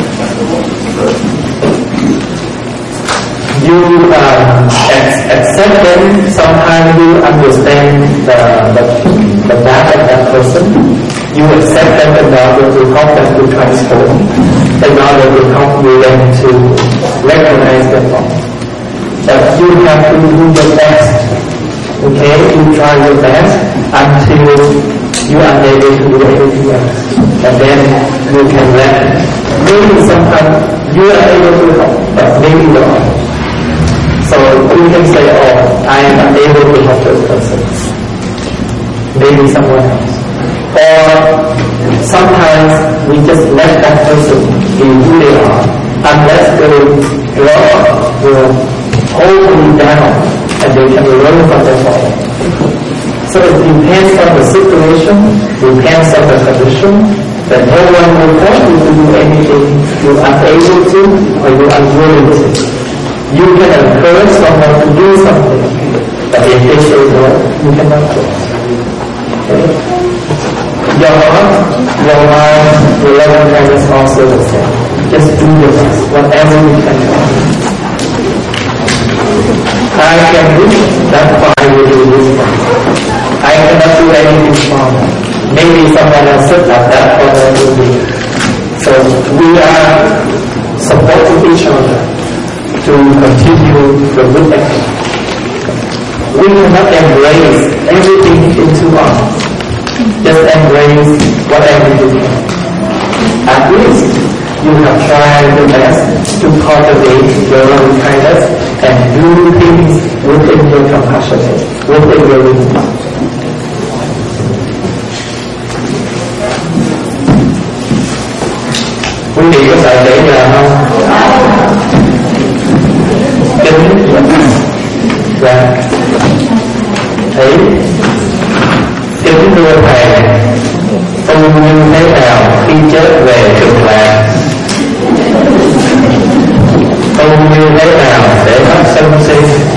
B: you accept them. Sometimes you understand the bad of that person. You accept them in order to help them to transform, in order to help you them to recognize them all. But you have to do your best. Okay, you try your best until you are able to do everything else, and then you can let. Maybe sometimes you are able to help, but maybe not. So you can say, "Oh, I am unable to help this person. Maybe someone else." Or sometimes we just let that person be who they are, unless they will hold them down and they can learn from them all. So it depends on the situation, depends on the condition, that no one will force you to do anything you are unable to or you are unwilling to. You can encourage someone to do something, but if they say no, you cannot force. Okay? Your heart, your mind, your loving kindness also the same. Just do your best, whatever you can do. I can reach that far with this one. I cannot do anything wrong. Maybe someone else said that corner will be. So we are supporting each other to continue the good action. We cannot embrace everything into us. Just embrace whatever you can. At least you have tried your best to cultivate your loving kindness and do things within your compassion, within your wisdom. Quý vị có sợ xảy ra không? Kính là thấy kính thưa thầy, tu như thế nào khi chết về cực lạc? Tu như thế nào để thoát sân si?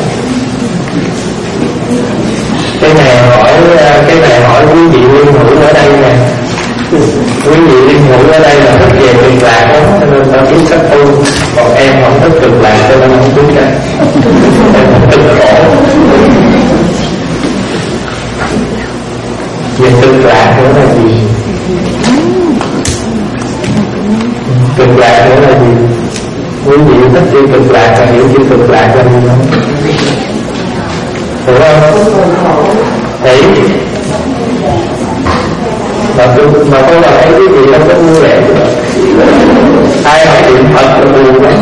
B: Cái này hỏi quý vị liên hữu ở đây nè. Quý vị liên hữu ở đây là thích về cực lạc đó, cho nên ta biết sách tu. Còn em không thích cực lạc cho nên không biết ra. Em không cực khổ. Về cực lạc nữa là gì? Cực lạc nữa là gì? Quý vị thích đi cực lạc là hiểu chữ cực lạc là gì không? Hiểu không? Thấy mà có là thấy quý vị không có vui vẻ. Ai hỏi điện thật là buồn lắm.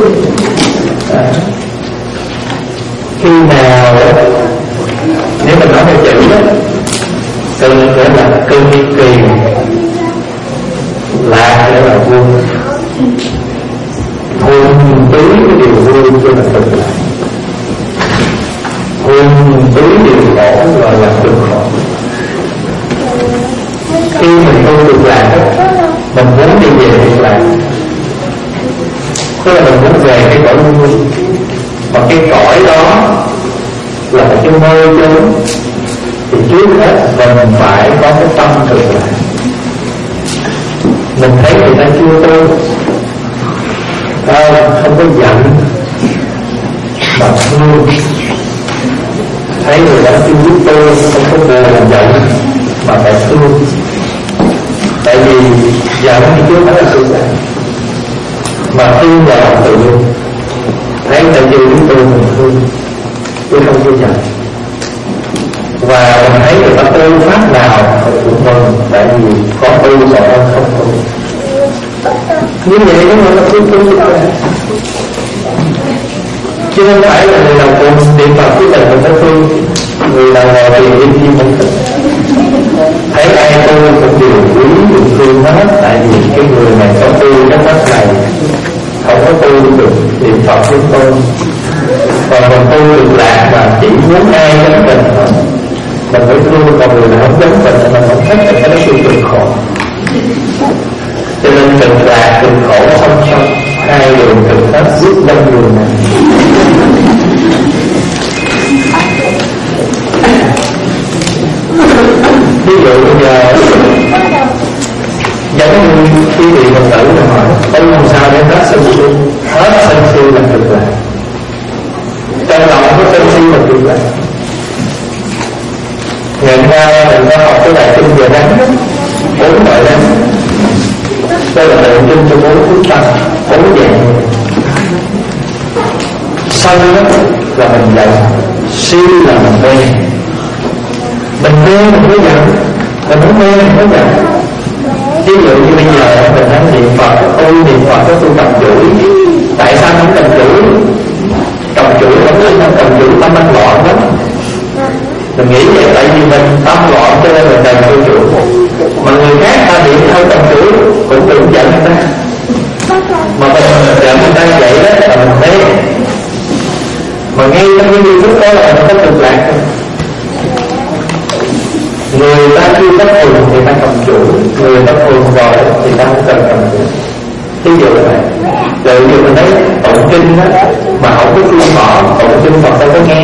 B: Khi nào nếu mình nói theo chữ đó, cơn nghĩa là cơn kỳ, lạc nghĩa là vui, hôn tưới cái điều vui cho là cực lạc, hôn tưới điều khổ gọi là cực khổ. Khi mình tu cực lạc, mình muốn đi về cực lạc, tức là mình muốn về cái cõi vui. Và cái cõi đó là một cái nơi chốn, thì trước hết mình phải có cái tâm cực lạc. Mình thấy người ta chưa tu, không có giận mà thương, thấy người ta chưa biết tu, không có buồn giận mà phải thương. Tại vì giận thì chưa phải là cực lạc, mà thương là lòng tự nhiên. Thấy người ta chưa biết tu mình thương, chứ không có giận. Và mình thấy người ta tu pháp nào cũng mừng, tại vì có tu còn hơn không tu. Như vậy đó là tu chứ không phải là người nào cùng niệm Phật quyết định mình phải tu. Người nào ngồi tiền im im không thích, thấy ai tu cũng đều quý đều thương hết. Tại vì cái người này có tu cái pháp này, không có tu được niệm Phật với tôi. Còn mình tu được lạc mà chỉ muốn ai giống mình thôi, mình phải thương. Còn người nào không giống mình không thích thì nó sự cực khổ. Cho nên cực lạc cực khổ song song, hai đường cực hết, giúp đông đường này. quý vị Phật tử là hỏi tôi làm sao để hết sân si? Hết sân si là cực lạc. Trong lòng có sân si là cực lạc. Ngày qua mình có học cái bài kinh về đắng, 4 loại đắng. Đây là tượng trưng cho 4 phước tâm, 4 dạng. Sân là mình giận, si là mình mê. Mình mê mình mới giận, mình không mê mình mới giận. Ví dụ như bây giờ mình đang niệm Phật, tôi niệm Phật có tôi cầm chuỗi. Tại sao không cầm chuỗi? Cầm chuỗi không cầm chuỗi tâm anh loạn lắm. Mình nghĩ vậy tại vì mình tâm loạn cho nên mình cần tôi chuỗi. Mà người khác ta niệm không cầm chuỗi cũng đừng giận người ta. Mà mình giận người ta vậy đó là mình mê. Mà ngay trong cái giây phút đó là mình có cực lạc. Người ta chưa có thường thì ta cầm chuỗi, người ta thường rồi thì ta không cần cầm chuỗi. Ví dụ là vậy. Rồi như mình thấy tụng kinh đó, mà không có chuông bỏ, tụng kinh Phật đâu có nghe.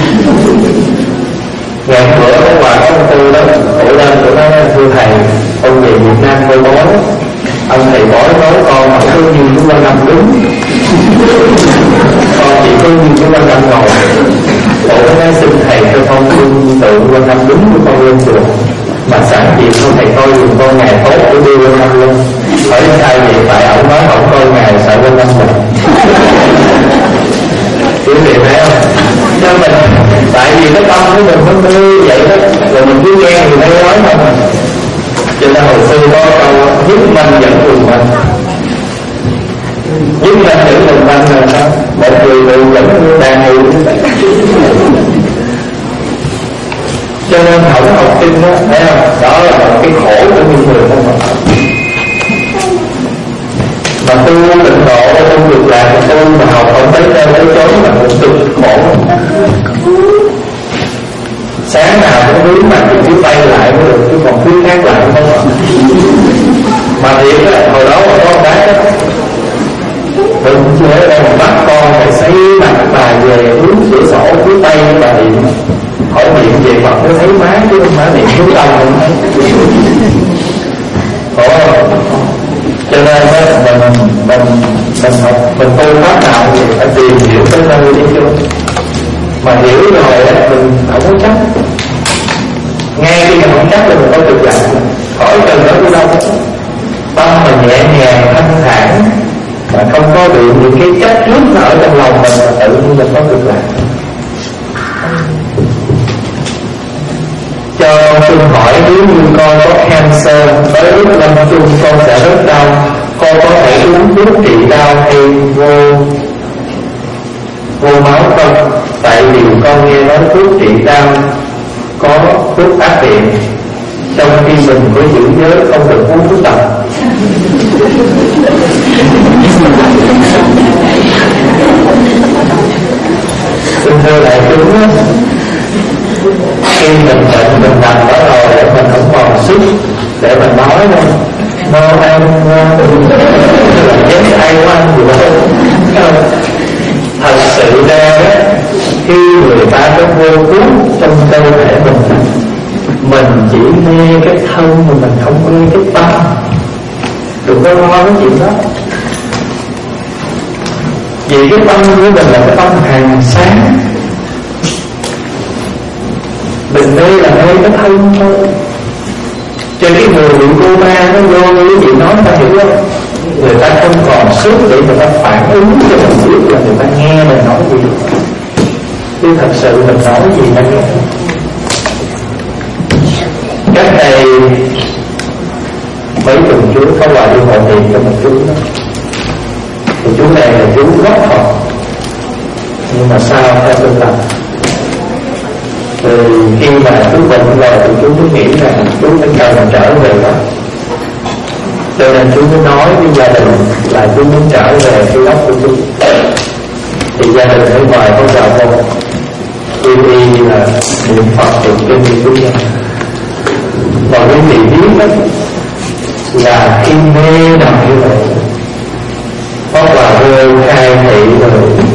B: Ngày bữa ở ngoài có ông tu đó, cổ lên cổ nói thưa thầy, ông về Việt Nam tôi bói, ông thầy bói nói con mà có nhiều chú Quan Âm đúng, con chỉ có nhiều chú Quan Âm ngồi. Cổ nói xin thầy cho con tương tự Quan Âm đúng của con lên chùa, mà sẵn chuyện con thầy coi dùng con ngày tốt để đưa Quan Âm luôn. Hỏi sai vậy tại ông nói không coi ngày sợ Quan Âm mình. Quý vị thấy không? Cho mình, tại vì cái tâm của mình nó mê vậy đó, rồi mình cứ nghe người ta nói thôi. Cho nên hồi xưa có câu giúp mình dẫn đường mình. Giúp mình dẫn đường mình là sao? Một người đường dẫn đàn người. Cho nên không học kinh đó, thấy không? Đó là một cái khổ của những người không học. Mà tu tịnh độ, tu được lạc, tu mà học không tới đâu tới chốn là một cực khổ. Sáng nào cũng hướng mà cái tay lại mới được, chứ còn hướng khác lại không có. Mà thiệt á, hồi đó mà con bác á, đừng chơi đây mà bắt con phải xây mặt bà về hướng cửa sổ phía tay của bà niệm. Hỏi niệm về Phật nó thấy má chứ không má niệm hướng tâm không thấy. Khổ không? Cho nên mình học, mình tu pháp nào thì phải tìm hiểu tới nơi đi chung. Mà hiểu rồi á, mình không có chắc. Ngay khi mình không chắc là mình có thực lạc. Khỏi cần đó đâu. Tâm mình nhẹ nhàng, thanh thản, mà không có bị những cái chấp trước ở trong lòng mình, là tự nhiên mình có thực lạc. Cho tôi hỏi, nếu như con có cancer, tới lúc lâm chung con sẽ rất đau, con có thể uống thuốc trị đau hay vô máu không? Tại vì con nghe nói thuốc trị đau có thuốc ác viện, trong khi mình có giữ giới không được uống thuốc độc. Thưa đại chúng, khi mình bệnh mình nằm đó rồi để mình không còn sức để mình nói đâu. No em là chết hay quá anh gì đó. Thật sự ra khi người ta có vô thuốc trong cơ thể mình chỉ mê cái thân mà mình không mê cái tâm. Đừng có lo cái chuyện đó. Vì cái tâm của mình là cái tâm hàng sáng, mình mê là mê cái thân thôi. Cho cái người bị cô ma nó vô như cái gì nói ta hiểu không? Người ta không còn sức để người ta phản ứng cho mình biết là người ta nghe mình nói gì. Chứ thật sự mình nói gì ta nghe. Cách đây mấy tuần trước có quà đi hội tiền cho một chú đó. Thì chú này là chú rất Phật, nhưng mà sao theo tôi làm. Thì khi mà chú bệnh rồi thì chú mới nghĩ rằng chú phải cần trở về đó. Cho nên chú mới nói với gia đình là chú muốn trở về cái gốc của chú. Thì gia đình ở ngoài có vào không y là niệm Phật tụng kinh thì chú nghe. Còn quý vị biết đó là khi mê nằm như vậy, hoặc là vô khai thị rồi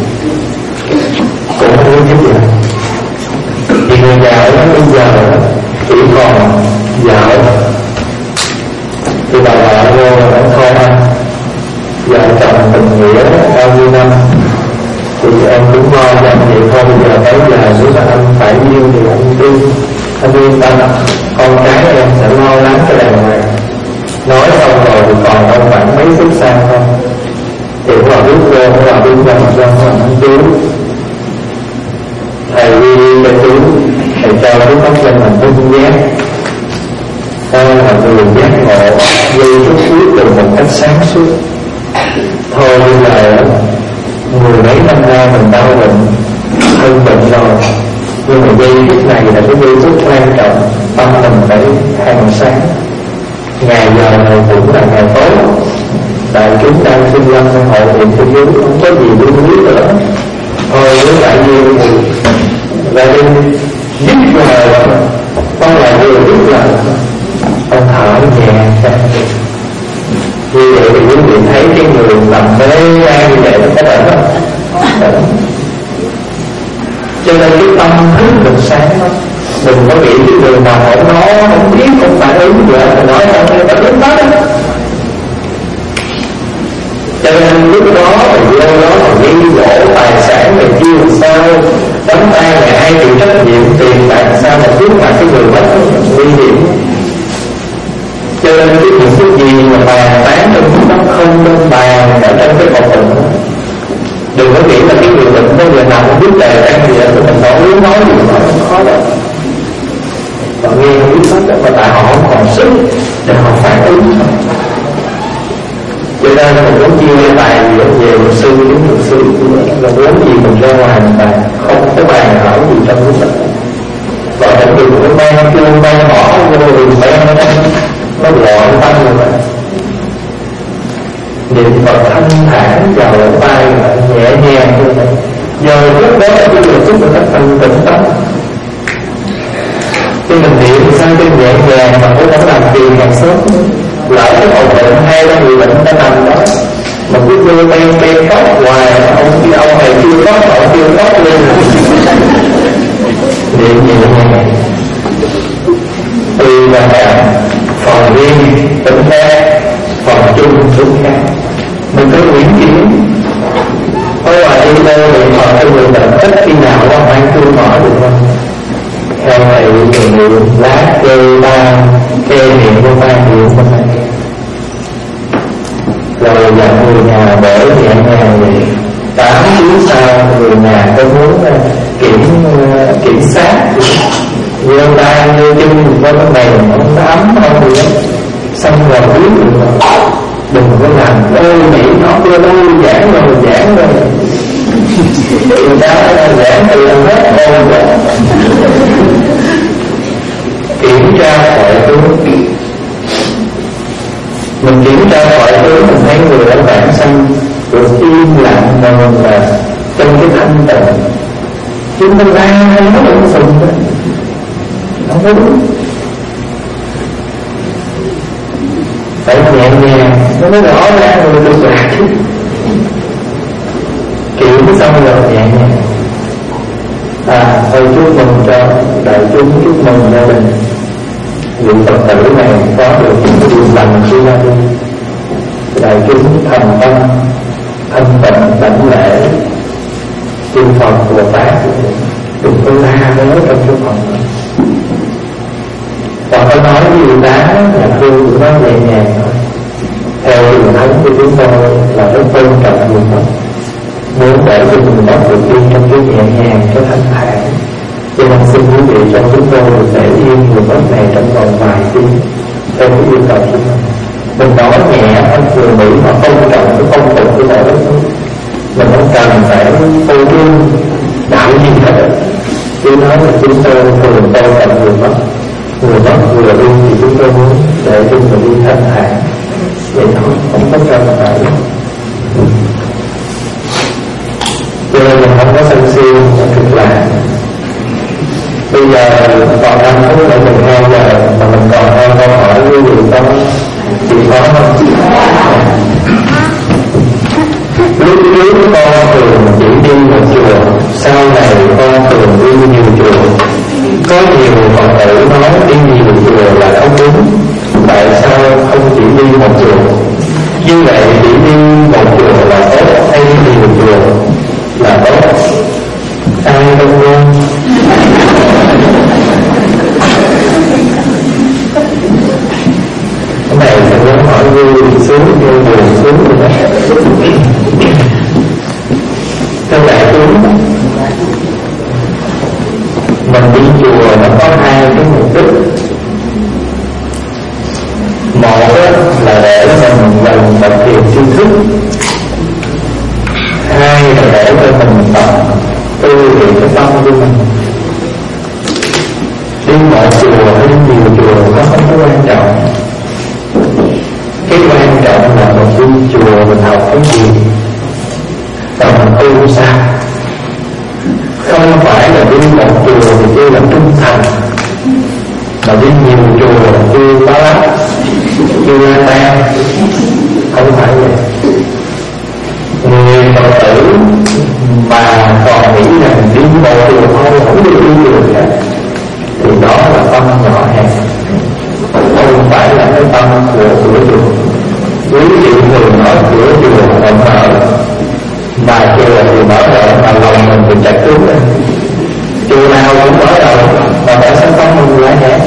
B: cũng không giúp gì. Thì người già đó bây giờ chỉ còn dạo. Thì Thì bà vợ vô là thôi anh, vợ chồng tình nghĩa bao nhiêu năm thì em cũng lo cho anh vậy thôi. Bây giờ tới giờ nếu mà anh phải yêu thì anh yên tâm, con cái em sẽ lo lắng cho đàng hoàng. Nói xong rồi thì còn đâu khoảng mấy phút sau thôi thì họ bước vô, họ bước vào cho anh chú thầy đi cho chú, thầy cho cái tóc lên mình không giác. Đây là người giác ngộ giây phút cuối cùng một cách sáng suốt. Thôi bây giờ mười mấy năm nay mình đau bệnh thân bệnh rồi, nhưng mà giây phút này là cái giây phút quan trọng, tâm mình phải hàng sáng. Ngày giờ này cũng là ngày tối, đại chúng đang sinh lâm hội niệm thế giới, không có gì lưu ý nữa. Thôi với lại như thì ra đi dứt lời, con lại vừa dứt lời, con thở nhẹ chậm. Như vậy thì quý vị thấy cái người nằm mê man như vậy nó có đỡ không? Cho nên cái tâm thức được sáng đó. Đừng có nghĩ cái người nào hỏi nó không biết, không phản ứng gì hết, nói xong rồi phải đứng đó đó. Cho nên lúc đó mình vô đó mình ghi lỗ tài sản mình chia làm sao, đóng tay là ai chịu trách nhiệm, tiền bạc sao mà trước mặt cái người mất nguy hiểm. Cho nên cái những cái gì mà bàn tán trong lúc đó không nên bàn ở trong cái cuộc bệnh đó. Đừng có nghĩ là cái người bệnh có người nào không biết đề can gì đó thì mình không muốn nói gì, nói không khó đâu. Họ nghe không biết hết mà tại họ không còn sức để họ phản ứng. Cho nên mình muốn chia cái bài gì về luật sư, đến luật sư là muốn gì mình ra ngoài mình bàn, không có bàn hỏi gì trong lúc đó. Và mình đừng có mang chuông mang bỏ vô đường mang nó loạn tâm rồi bạn. Niệm Phật thanh thản vào lỗ tai nhẹ nhàng như vậy. Giờ lúc đó là cái người chúng ta thành tĩnh tâm. Khi mình niệm sao cho nhẹ nhàng mà cũng không làm tiền hàng sớm. Lỡ cái phòng bệnh 2-3 người bệnh ta nằm đó mà cứ đưa ben tóc hoài, ông này chưa tóc, ông chưa tóc lên. Niệm nhẹ nhàng tùy là bạn, phòng riêng tỉnh khác, phòng chung chung khác. Mình cứ nguyễn kiến có là đi đâu để mở cho người bệnh, ít khi nào có mang chuông mở được không? Theo thầy người lá kê ba kê miệng của ba miệng của ba rồi dặn người nhà để nhẹ nhàng vậy. 8 tiếng sau người nhà có muốn kiểm soát như tay như chân có cái này nó ấm không gì hết, xong rồi biết được rồi. Đừng có làm ơi nghĩ nó chưa đâu giảng rồi người ta giảng từ hết ôi rồi. Kiểm tra mọi tướng, mình kiểm tra mọi tướng mình thấy người ở bản sanh rồi im lặng mà mình là trong cái thanh tịnh, chúng ta la hay nó không sừng đó, không có đúng. Phải nhẹ nhàng nó mới rõ ra rồi được lạc chứ. Kiểm xong rồi nhẹ nhàng. Thôi chúc mừng cho đại chúng, chúc mừng gia đình vị Phật tử này có được những điều lành khi ra đi. Đại chúng thành tâm thanh tịnh đảnh lễ chư Phật Bồ Tát, đừng có la nữa trong cái phòng đó. Còn có nói với người ta là thương của nó nhẹ nhàng thôi. Theo truyền thống của chúng tôi là rất tôn trọng người mất, muốn để cho người mất được yên trong cái nhẹ nhàng, cái thanh thản. Cho nên xin quý vị cho chúng tôi được để yên người mất này trong vòng vài tiếng theo cái yêu cầu của mình. Mình nói nhẹ anh người Mỹ họ tôn trọng cái phong tục của họ đó. Mình không cần phải phô trương đạo gì hết. Cứ nói là chúng tôi thường tôn trọng người mất. Người mất vừa đi thì chúng tôi muốn để cho người đi thanh thản. Vậy thôi, không có cần phải. Cho nên mình không có sân si, không cực lạc. Bây giờ còn 5 phút nữa 12 giờ mà mình còn hơn câu hỏi quý vị có chị có không? Lúc trước con thường chỉ đi một chùa, sau này con thường đi nhiều chùa. Có nhiều Phật tử nói đi nhiều chùa là không đúng. Tại sao không chỉ đi nói vui sướng vui buồn sướng rồi đó. Thưa đại chúng, mình đi chùa nó có hai cái mục đích. Một là để cho mình dần tập thiền tri thức, hai là để cho mình tập tu luyện cái tâm của mình. Đi một chùa hay nhiều chùa nó không có quan trọng. Cái quan trọng là mình đi chùa mình học cái gì và mình tu sao. Không phải là đi một chùa thì kêu là trung thành, mà đi nhiều chùa là kêu bá lắm, kêu la tan. Không phải vậy. Người Phật tử mà còn nghĩ rằng đi một chùa thôi không được đi chùa cả thì đó là tâm nhỏ hẹp, không phải là cái tâm của cửa chùa. Quý vị thường nói cửa chùa rộng mở, mà chùa thì mở rộng mà lòng mình thì chặt cứng lên. Chùa nào cũng mở rộng mà tại sao tâm mình lại hẹp?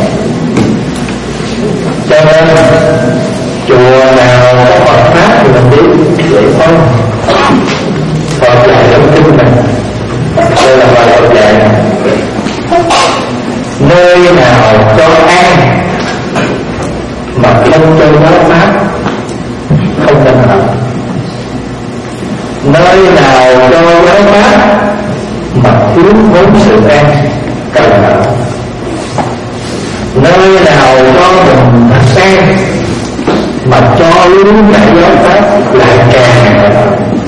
B: Cho nên chùa nào có Phật pháp thì mình đi vậy thôi. Phật dạy trong kinh này, đây là bài Phật dạy này. Nơi nào cho ăn mà không cho nó pháp không nên học. Nơi nào cho nó pháp mà thiếu vốn sự ăn cần học. Nơi nào cho mình sang mà cho luôn giải giáo pháp lại càng học.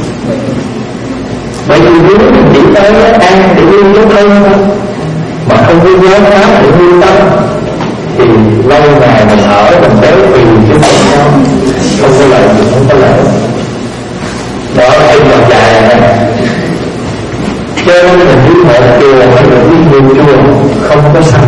B: Bởi vì nếu mình chỉ tới ăn để vui tốt hơn thôi mà không có giáo pháp để vui tâm thì lâu ngày mình ở mình béo phì chứ không có lợi, không có lợi. Đó là cái Phật dạy này. Cho nên mình đi một chùa hay là đi nhiều chùa không có sao.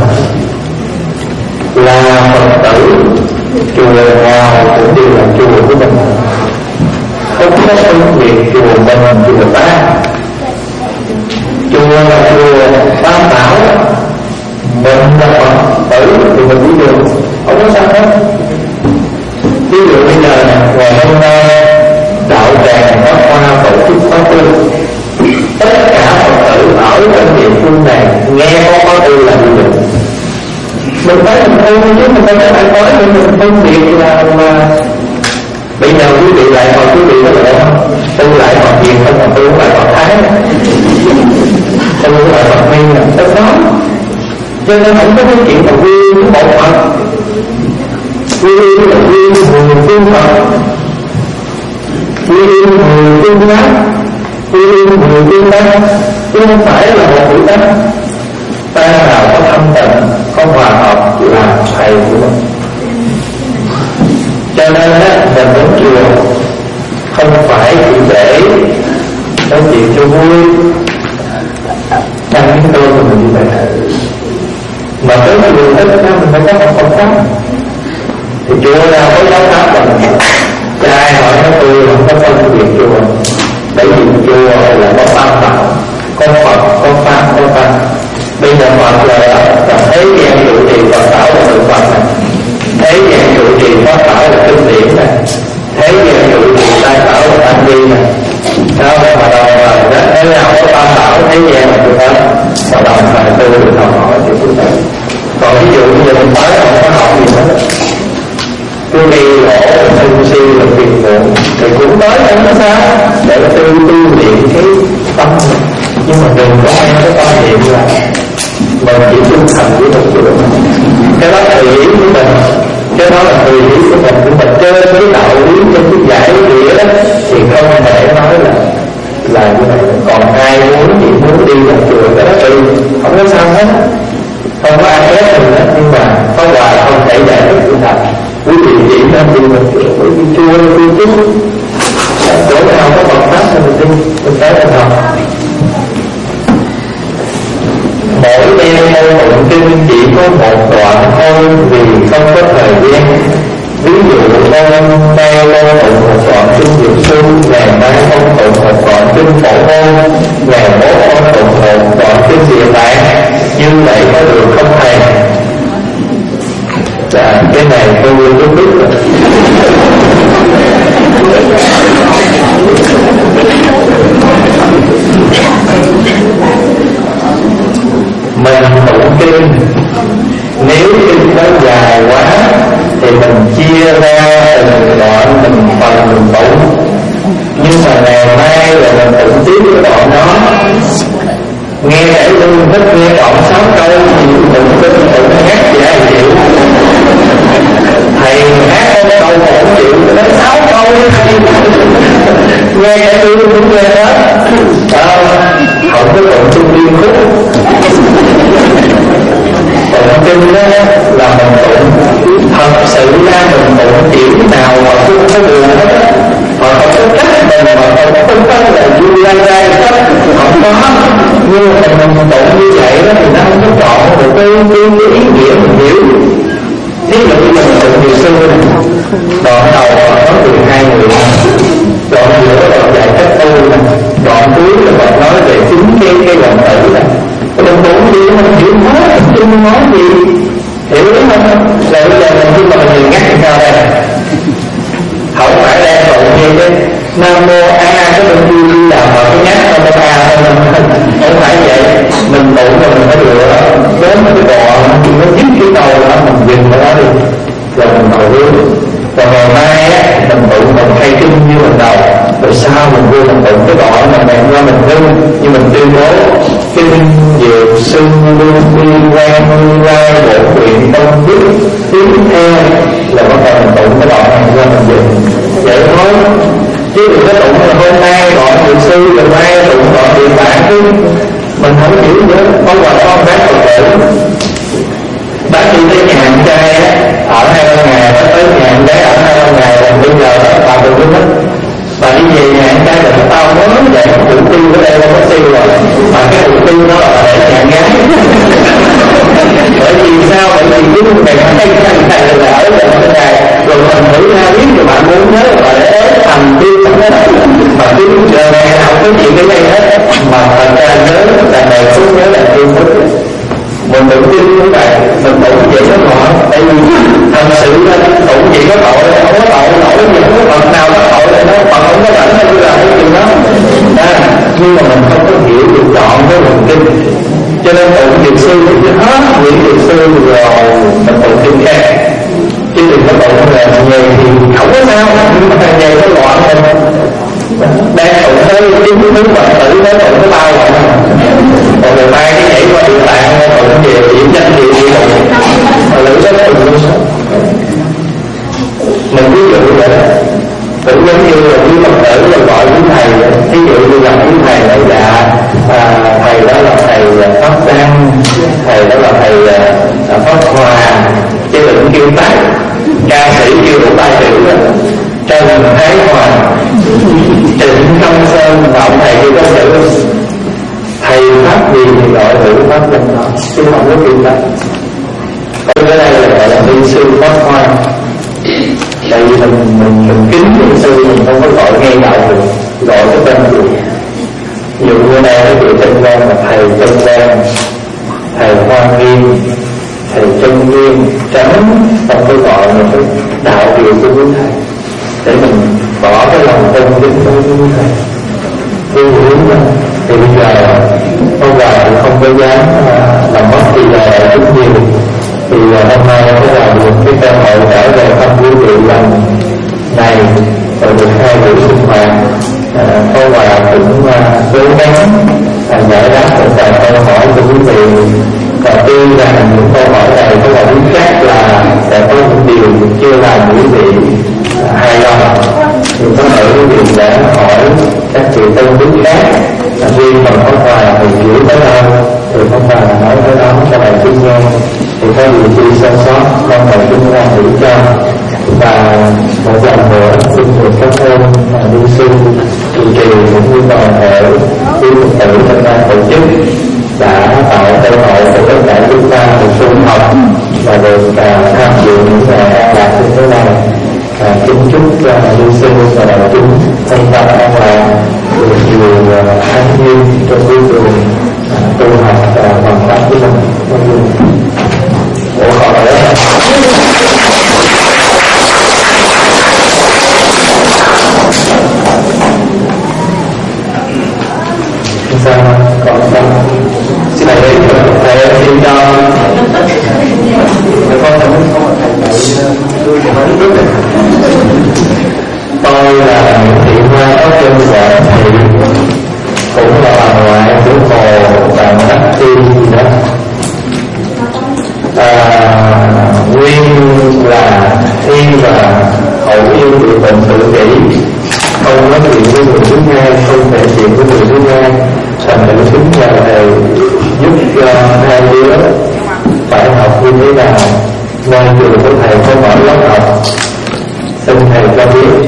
B: Là Phật tử, chùa nào cũng đều là chùa của mình, không có phân biệt chùa mình chùa ta. Chùa là chùa Tam Bảo, mình là Phật tử thì mình đi đường không có sao hết. Ví dụ bây giờ ngày hôm nay đạo tràng Pháp Hoa tổ chức khóa tu, tất cả Phật tử ở trong địa phương này nghe có khóa tu là đi được. Mình phải làm thôi chứ mình không phải nói để mình phân biệt là bây giờ quý vị lại Phật, quý vị có lẽ tu lại Phật Việt không còn tu lại Phật Thái, tu lại Phật Minh là tất đó. Cho nên không có cái chuyện mà quy với một Phật, quy là quy người tu Phật, quy người tu Pháp, quy người tu Tăng, chứ không phải là một vị Tăng. Ta nào có thâm tịnh, có hòa hợp là thầy của mình. Cho nên mình đến chùa không phải chỉ để nói chuyện cho vui, đăng cái tôi của mình như vậy, mà tới chùa tất cả mình phải có một Phật pháp. Thì chùa nào có giáo pháp là mình trai hỏi nó tôi không có phân biệt chùa, bởi vì chùa là có Tam Bảo, có Phật, có Pháp, có Tăng. Bây giờ Phật là thế gian trụ trì Phật bảo là tự Phật này, thế gian trụ trì Pháp bảo là kinh điển này, thế gian trụ trì Tam Bảo là Tam Di này. Sao mà đồng là thế nào có Tam Bảo thế gian là tự Phật, mà đồng là tu được học hỏi thì cũng vậy. Còn ví dụ như mình nói không có học gì hết, cứ đi lỗ sân si là phiền muộn thì cũng nói không có sao, để tu luyện cái tâm. Nhưng mà đừng có ai cái quan niệm là mình chỉ trung thành với một chùa, cái đó là tùy ý của mình, cái đó là tùy ý của mình trên cái đạo lý, trên cái giải nghĩa đó thì không thể nói là như vậy. Còn ai muốn chỉ muốn đi một chùa cái đó tùy, không có sao hết, không có ai ép mình hết. Nhưng mà có hoài không thể giải thích sự thật. Quý vị chỉ nên đi một chùa, bởi vì chùa là chùa chính, chỗ nào có Phật pháp thì mình đi, mình tới mình học. Mỗi đêm môn tụng kinh chỉ có một đoạn thôi vì không có thời gian. Ví dụ môn nay môn tụng một đoạn kinh Dược Sư, ngày mai môn tụng một đoạn kinh Phổ Môn, ngày mốt môn tụng một đoạn kinh Địa Tạng. Như vậy có được không thầy? Dạ, cái này tôi biết rồi. nghe hết. Không có tụng chung liên khúc. Tụng kinh đó là mình tụng thật sự ra, mình tụng kiểu nào mà không có đường hết á, mà không có trách mình, mà không có là vui ra hết, không có. Nhưng mà mình tụng như vậy đó thì nó không có chọn được cái ý nghĩa mình hiểu. Ví dụ như mình tụng nhiều xưa này, đoạn đầu có 12 người, đoạn giữa đoạn dạy cách tu này, đoạn cuối là đoạn nói về chính cái lòng tử này. Cái đồng tụng gì mình hiểu hết, chung nói gì hiểu đúng không? Rồi bây giờ mình khi mà mình nhìn ngắt thì sao đây? Không phải đang tụng như cái Nam Mô A, cái bên kia đi làm vào cái nhát Nam Mô A thôi, không phải vậy. Mình tụng rồi mình phải lựa đến cái đoạn nó dứt cái đầu đó, mình dừng ở đó đi, rồi mình ngồi hướng. Còn ngày mai á, mình tụng mình hay kinh như mình đầu, rồi sau mình vô mình tụng cái đoạn mà mình qua mình hưng, như mình tuyên bố kinh diệu xưng lưu vi quan như lai bổ nguyện tông đức. Tiếp theo là bắt đầu mình tụng cái đoạn này qua mình dừng vậy thôi, chứ đừng có tụng là hôm nay đoạn diệu sư, rồi mai tụng đoạn điện bản chứ mình không hiểu nữa. Hôm qua con bác Phật tử bác đi tới nhà anh trai ở 2-3 ngày, bác tới nhà anh gái ở 2-3 ngày, rồi bây giờ bà được luôn hết. Bà đi về nhà anh trai là tao mới vậy, mục tiêu ở đây không có siêu rồi, mà cái mục tiêu đó là để nhà gái. Bởi vì sao? Bởi vì cái ngày này là ở đây cái này, rồi mình thử ra biết rồi bạn muốn nhớ và để thành tiêu hết, mà tiêu giờ này nào có chuyện cái này hết, mà thành ra nhớ là ngày phút nhớ là tiêu phút. Mình tự tin như vậy, mình tụng vậy nó ngọt. Tại vì thật sự là tụng vậy có tội, không có tội nổi gì, không có Phật nào có tội là nó Phật không có rảnh hay là cái chuyện đó. Nhưng mà mình không có hiểu được chọn cái nguồn kinh, cho nên tụng Dược Sư thì hết nguyện Dược Sư rồi mình tụng kinh khác. Chứ đừng có tụng là nhầy thì không có sao, nhưng mà càng nhầy có loạn mình đang tụng tới chính thứ Phật tử nó tụng cái bao rồi. Còn ngày mai cái nhảy qua địa tạng tụng về điểm danh gì mà lưỡi đó nó tụng mình ví dụ vậy đó. Cũng giống như là quý Phật tử là gọi quý thầy, ví dụ như là quý thầy là dạ thầy đó là thầy Pháp Đăng, thầy đó là thầy Pháp Hòa, chứ đừng kêu tác ca sĩ kêu đủ 3 chữ đó. Trần Thái Hòa, Trịnh Công Sơn, và ông thầy kêu có chữ thầy Pháp gì thì gọi thử Pháp Đăng đó, chứ không có kêu tác. Còn cái đây là gọi là ni sư Pháp Hoa. Tại vì mình kính niệm sư, mình không có gọi ngay đạo được, gọi cái tên gì. Ví dụ như đây cái vị Trân Quang là thầy Trân Quang, thầy Hoa Nghiêm, thầy Trân Nghiêm, tránh không có gọi một cái đạo điều của quý thầy, để mình bỏ cái lòng tôn kính của quý thầy. Tôi hiểu đó. Thì bây giờ ông bà cũng không có dám làm mất thì giờ rất nhiều. Thì hôm nay có là một cái cơ hội trở về thăm quý vị lần này, rồi được 2 buổi sinh hoạt. Cô Hòa cũng cố gắng giải đáp một vài câu hỏi của quý vị. Và tuy rằng những câu hỏi này có là biết chắc là sẽ có một điều chưa làm quý vị hài lòng, thì có thể quý vị đã hỏi các vị tôn đức khác. Riêng phần Pháp Hòa thì hiểu tới đâu thì Pháp Hòa nói tới đó cho đại chúng nghe. Thì có điều chi sơ sót con thầy chúng ta hiểu cho. Và một lần nữa xin được các ơn ni sư trụ trì cũng như toàn thể quý Phật tử tham gia tổ chức đã tạo cơ hội cho tất cả chúng ta được tu học và được tham dự những ngày an lạc như thế này. Kính chúc ni sư và đại chúng thân tâm an lạc, được nhiều an nhiên trong quý đường tu học và hoàn pháp của mình. Ủa còn nữa sao còn sao xin thầy thầy xin cho con tôi là Thị Hoa có chân vợ Thị, cũng là bà ngoại của Hồ và Đắc Tiên đó. Nguyên là Thiên và Hậu yêu tự bệnh tự kỷ, không nói chuyện với người thứ hai, không thể người thứ hai. Thành thử kính nhờ thầy giúp cho hai đứa phải học như thế nào. Nơi trường của thầy có mở lớp học, xin thầy cho biết.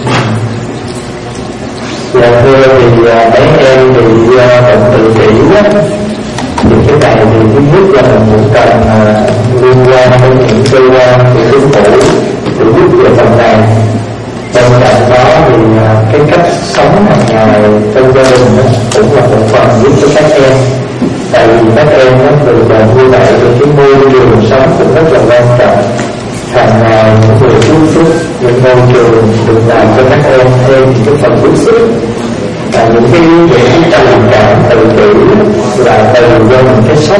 B: Dạ thưa, thì mấy em thì bệnh tự kỷ á, thì cái này thì thứ nhất là mình cũng cần liên quan đến những cơ quan của chính phủ để giúp về phần này. Bên cạnh đó thì cái cách sống hàng ngày trong gia đình cũng là một phần giúp cho các em. Tại vì các em nó từ như vậy thì cái môi trường sống cũng rất là quan trọng. Hàng ngày những người tiếp xúc những môi trường được làm cho các em thêm những phần tiếp xúc. Và những cái trầm cảm tự kỷ là từ do những cái sốc.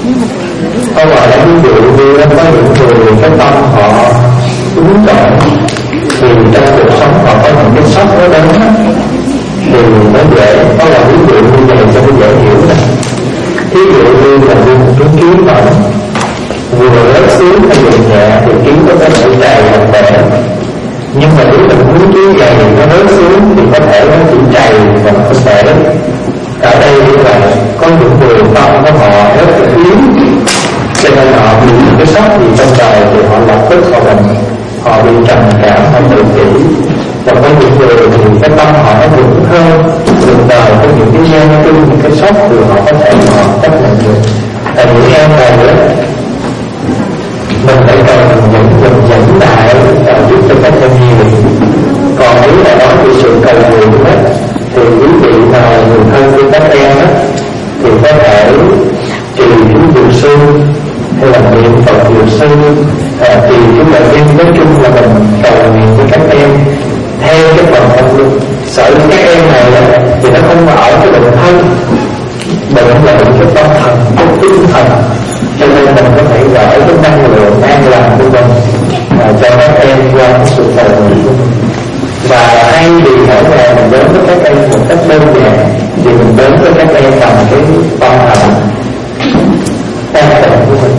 B: Có gọi là ví dụ như có những người cái tâm họ ứng trọng, thì trong cuộc sống họ có những cái sốc đó đến thì nó dễ, có là ví dụ như vậy cho nó dễ hiểu này. Ví dụ như là một cái kiến mỏng vừa rớt xuống hay vừa nhẹ thì kiến có thể trầy thành bể, nhưng mà nếu mình muốn kiến dày nó rớt xuống thì có thể nó chỉ trầy và nó không bể. Ở đây như vậy, có những người tâm của họ rất là yếu, cho nên họ bị cái sốc gì trong đời thì họ lập tức họ bị trầm cảm, họ tự kỷ. Và có những người thì cái tâm họ nó vững hơn, đường đời có những cái gian chung, những cái sốc thì họ có thể họ chấp nhận được. Tại những em này nữa, mình phải cần mình dẫn lại giúp cho các em nhiều. Còn nếu là nói về sự cầu nguyện đó, thì quý vị nào người thân của các em đó, thì có thể trì chú dược sư hay là niệm Phật dược sư, trì chú đại viên. Nói chung là mình cầu nguyện với các em theo cái phần tâm linh. Sợ các em này thì nó không ở cái bệnh thân, bệnh là bệnh cái tâm thần, cái tinh thần, cho nên mình có thể gửi cái năng lượng an lành của mình cho các em qua cái sự cầu nguyện của mình. Và hay vì mỗi ngày mình đến với các em một cách đơn giản, thì mình đến với các em bằng cái tâm thần an tịnh của mình.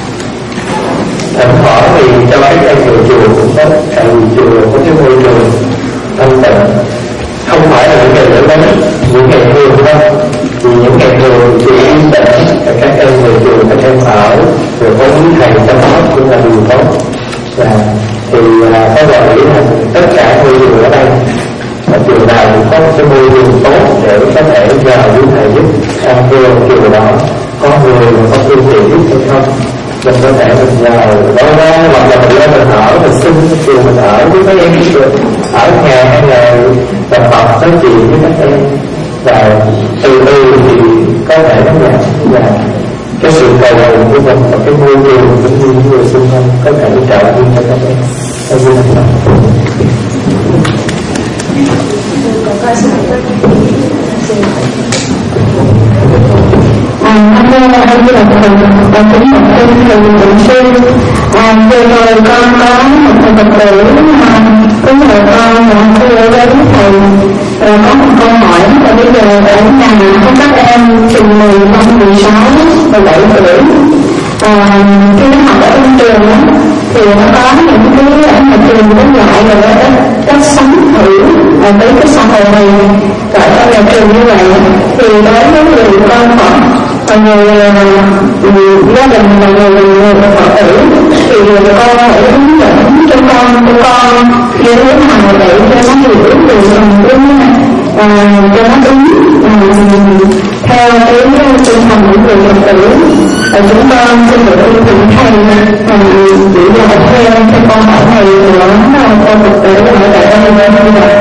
B: Thỉnh thoảng thì cho các em vào chùa cũng tốt, tại vì chùa có cái môi trường thanh tịnh, không phải là những ngày lễ lớn, những ngày thường đâu. Vì những ngày thường thì yên tĩnh, các em về chùa các em ở, rồi có quý thầy chăm sóc cũng là điều tốt. Và thì có gọi nghĩ là tất cả môi trường ở đây, ở chùa nào cũng có cái môi trường tốt để có thể nhờ quý thầy giúp sang vô chùa đó. Có người có phương tiện giúp hay không, mình có thể mình nhờ đó hoặc là mình lên mình ở, mình xin chùa mình ở với mấy em được, ở nhà hay là tập học nói chuyện với các em. Và từ từ thì có thể nó là cái sự cầu nguyện của mình và cái môi trường cũng như những người xung quanh có thể trợ giúp cho các em.
D: Hôm nay là thầy và kính một tên thầy Định Sư. Vừa rồi con có một thầy Phật tử có nhờ con thưa với thầy có một câu hỏi là bây giờ ở nhà có các em từ 15, 16, 17 tuổi. Khi nó học ở trong trường đó, thì nó có những cái ở nhà trường nó dạy về cách sống thử với cái xã hội này. Ở trong nhà trường như vậy thì đối với người con còn người gia đình là người Phật tử thì con phải hướng dẫn cho con như thế nào để cho nó hiểu được phần đúng cho nó đúng theo cái tinh thần của người Phật tử. Chúng con xin được ơn thỉnh thầy chỉ dạy theo cái câu hỏi này của con Phật tử ở tại đây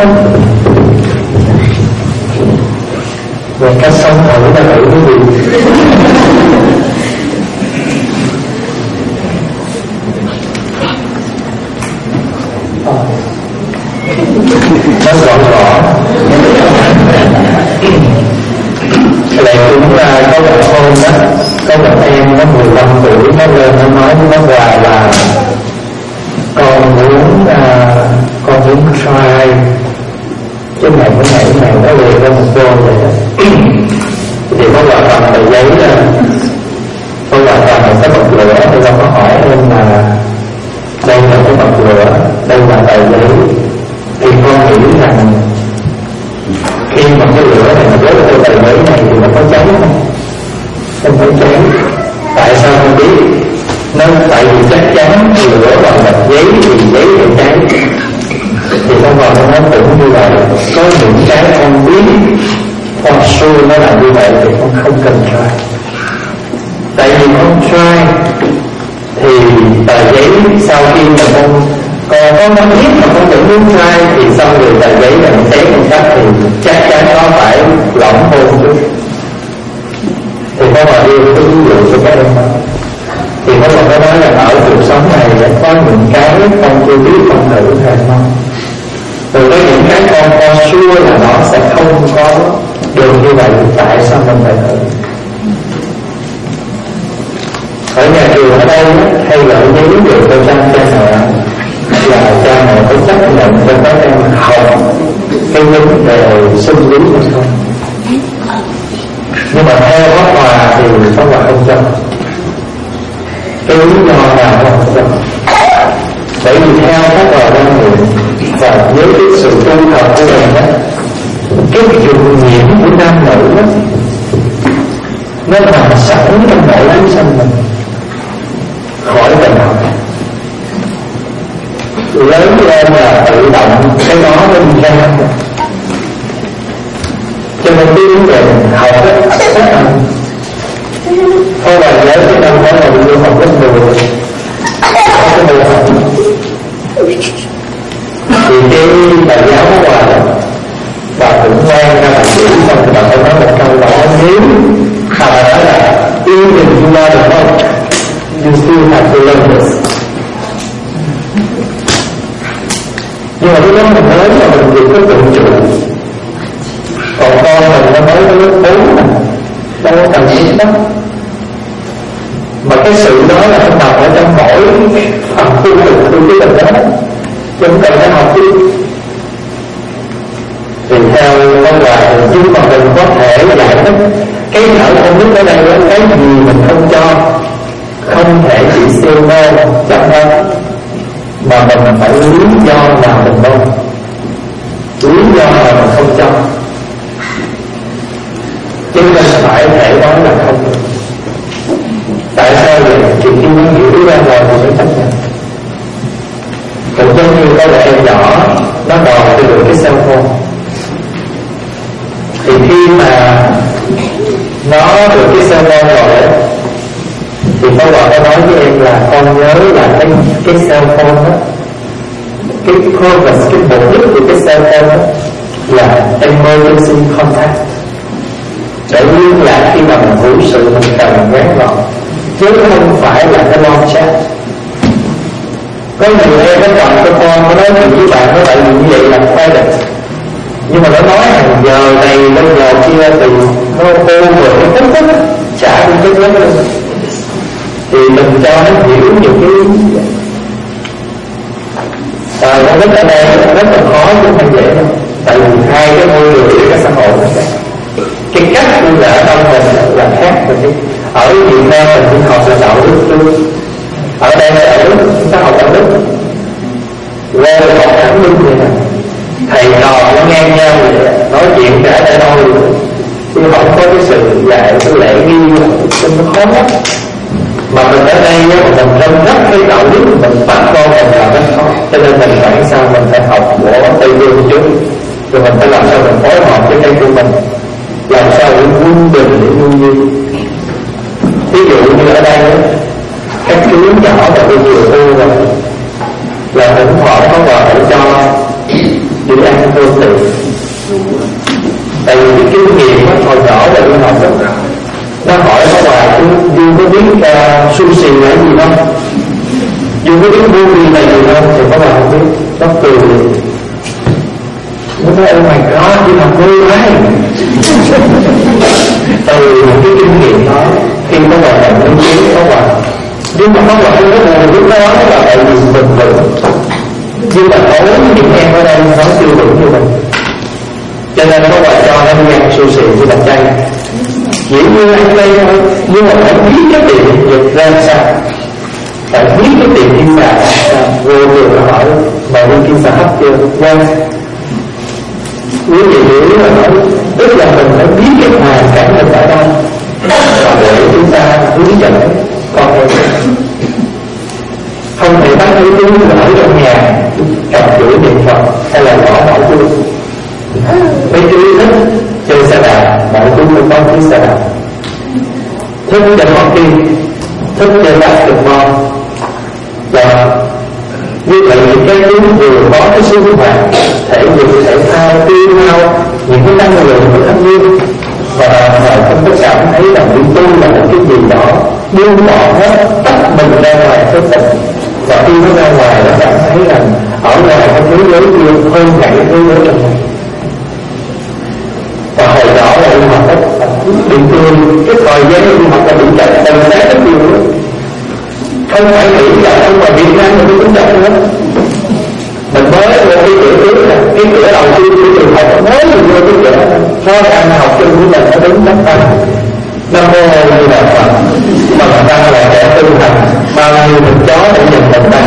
B: về cách sống thử ta thử cái gì. Nó gọn rõ. Lại cũng là có một hôm đó, có một em nó 15 tuổi nó lên nó nói với nó hoài là con muốn try cái này nó liền ra một cô vậy đó. Thì có quà tặng tờ giấy đó, có quà tặng một cái bật lửa, thì con có hỏi em là đây là cái bật lửa, đây là tờ giấy. Thì con nghĩ rằng khi mà cái lửa này nó ném lửa bằng mặt giấy thì giấy bị cháy. Thì con Phật nó cũng như vậy. Có những cái con biết con xui nó làm như vậy thì con không cần try. Tại vì con try thì tờ giấy sau khi mà con có biết mà con vẫn muốn try thì sau rồi tờ giấy là mình xé một cách thì chắc chắn nó phải lỏng hơn chút. Thì có mà đưa cái ví dụ cho các em đó. Thì có một cái nói là ở cuộc sống này có những cái con chưa biết con thử hay không. Từ với những cái con sure là nó sẽ không có được như vậy, tại sao mình phải thử? Ở nhà trường ở đây hay gửi giấy về cho cha mẹ là cha mẹ có chấp nhận cho các em học cái vấn đề sinh lý hay không. Nhưng mà theo Pháp Hòa thì Pháp Hòa không cho. Cái lý do là không cho. Bởi vì theo Pháp Hòa quan niệm và với cái sự tu học của mình đó, cái dục nhiễm của nam nữ đó nó nằm sẵn trong mỗi chúng sanh mình, khỏi cần học. Lớn lên là tự động cái đó nó đi ra. Cho nên cái vấn đề học đó rất là không phải nhớ cái năm đó là mình học rất nhiều cái môn học. Thì cái bài giáo của bà đó bà cũng ngoan ra bà chỉ xong thì bà phải nói một câu đó. Nếu bà nói là even you learn the book, you still have to learn this. Nhưng mà lúc đó mình nói là mình chỉ có tự chủ. Còn con mình nó mới có lớp 4 đâu có cần biết đó. Mà cái sự đó là nó nằm ở trong mỗi phần tu lực của cái mình đó, chúng cần phải học đi. Thì theo con là nhưng mà mình có thể giải thích cái thở không biết ở đây là cái gì mình không cho, không thể chỉ siêu mô chẳng đâu, mà mình phải lý do nào mình đâu, lý do nào mình không cho, chứ mình phải thể nói là không. Tại sao vậy? Thì khi nó hiểu ra rồi thì mới chấp nhận. Cũng giống như có một em nhỏ nó đòi cho được cái cell phone, thì khi mà nó được cái cell phone rồi thì có gọi nó nói với em là con nhớ là cái cell phone đó, cái purpose, cái mục đích của cái cell phone đó là emergency contact, để liên lạc khi mà mình hữu sự mình cần quét gọn, chứ không phải là cái long chat. Có nhiều em nó chọn cho con nó nói chuyện với bạn nó tại vì như vậy là private, nhưng mà nó nói hàng giờ này đến giờ kia thì nó ô rồi nó thích chả cũng thích lắm. Thì mình cho nó hiểu những cái nó rất ở đây rất là khó chứ không dễ đâu. Tại vì hai cái môi trường cái xã hội này, cái cách tu lễ trong mình là khác rồi chứ. Ở Việt Nam mình cũng học là đạo đức luôn, ở đây là đạo đức, chúng ta học đạo đức, lên học thẳng luôn vậy nè, thầy trò nó ngang nhau vậy, nói chuyện cả để đôi rồi, chứ không có cái sự dạy cái lễ nghi nó khó lắm. Mà mình ở đây mình râm rắp cái đạo đức mình bắt con mình là rất khó, cho nên mình phải sao mình phải học của Tây Phương trước, rồi mình phải làm sao mình phối hợp với cái của mình, làm sao để quân bình để nuôi nhi. Ví dụ như ở đây các chú nhỏ và tôi vừa tu rồi là thỉnh thoảng có gọi để cho đi ăn cơm tiền. Tại vì cái kinh nghiệm nó hồi nhỏ rồi đi học đó, nó hỏi có bà Dương có biết sushi là gì không, Dương có biết movie là gì không, thì có bà không biết, nó cười liền. Nó nói oh my god, đi học vui đấy. Từ cái kinh nghiệm đó, khi có bà nhận nghiên cứu có bà, nhưng mà không là không có buồn lúc đó là tại vì mình vững. Nhưng mà có những em ở đây nó chưa vững như mình, cho nên có bà cho nó đi ăn sushi với bánh chay. Chỉ như ăn chay thôi, nhưng mà phải biết cái tiền dịch ra sao, phải biết cái tiền kim xà vô trường hỏi mà đi kim xà hấp chưa ra. Quý vị hiểu là nói, tức là mình phải biết cái hoàn cảnh mình ở đâu và để chúng ta hướng dẫn con em. Không thể bắt thấy chú ở trong nhà cầm chuỗi niệm Phật hay là bỏ mọi chú. Mấy chú thích chơi xe đạp, mọi chú cũng có chiếc xe đạp. Thích chơi hockey, thích chơi basketball. Và như vậy những cái chú vừa có cái sinh hoạt thể dục thể thao, tiêu hao những cái năng lượng của thanh niên, và không có cảm thấy rằng đi tu là một cái gì đó buông bỏ hết, tách mình ra ngoài cái tịch. Và khi nó ra ngoài nó cảm thấy rằng ở ngoài cái thế giới kia hơn cả cái thế giới trong này. Và hồi đó là đi học bị cười, cái thời gian đi học là bị chặt tầm sát rất nhiều nữa. Không phải nghĩ là không phải Việt Nam mình cũng chặt nữa. Mình mới vô cái cửa trước là cái cửa đầu tiên của trường học mới mình vô cái cửa nó ăn học sinh của mình nó đứng chắp tay Nam mô như là Phật, mà mình đang là kẻ tu hành, bao nhiêu thịt chó để nhìn mình ta.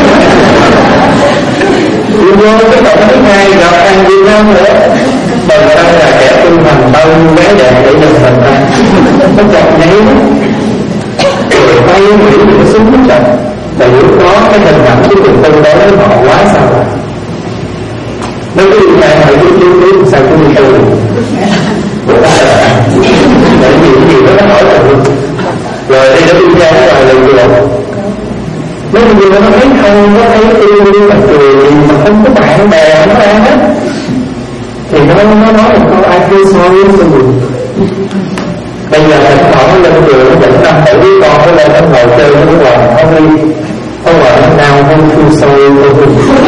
B: Vô cái tổng thứ hai gặp ăn Việt Nam nữa, mình đang là kẻ tu hành, bao nhiêu bé đẹp để nhìn mình ta. Nó chọc nháy rồi bay nghĩ về cái súng nó chọc. Và lúc đó cái hình ảnh của người tu đó với họ quá sao rồi. Nếu cái điều này phải biết chú sao cũng đi tu. Bởi vì cái gì đó nó hỏi rồi. Rồi đây nó đi ra rồi lần rồi. Nếu như nó thấy không có thấy tu mà cười mà không có bạn bè không có ai hết, thì nó nói là câu I feel sorry for you. Bây giờ thỉnh thoảng lên trường nó dẫn năm tuổi với con nó lên nó ngồi chơi nó nói là không đi, không phải nó nào không feel sorry for you.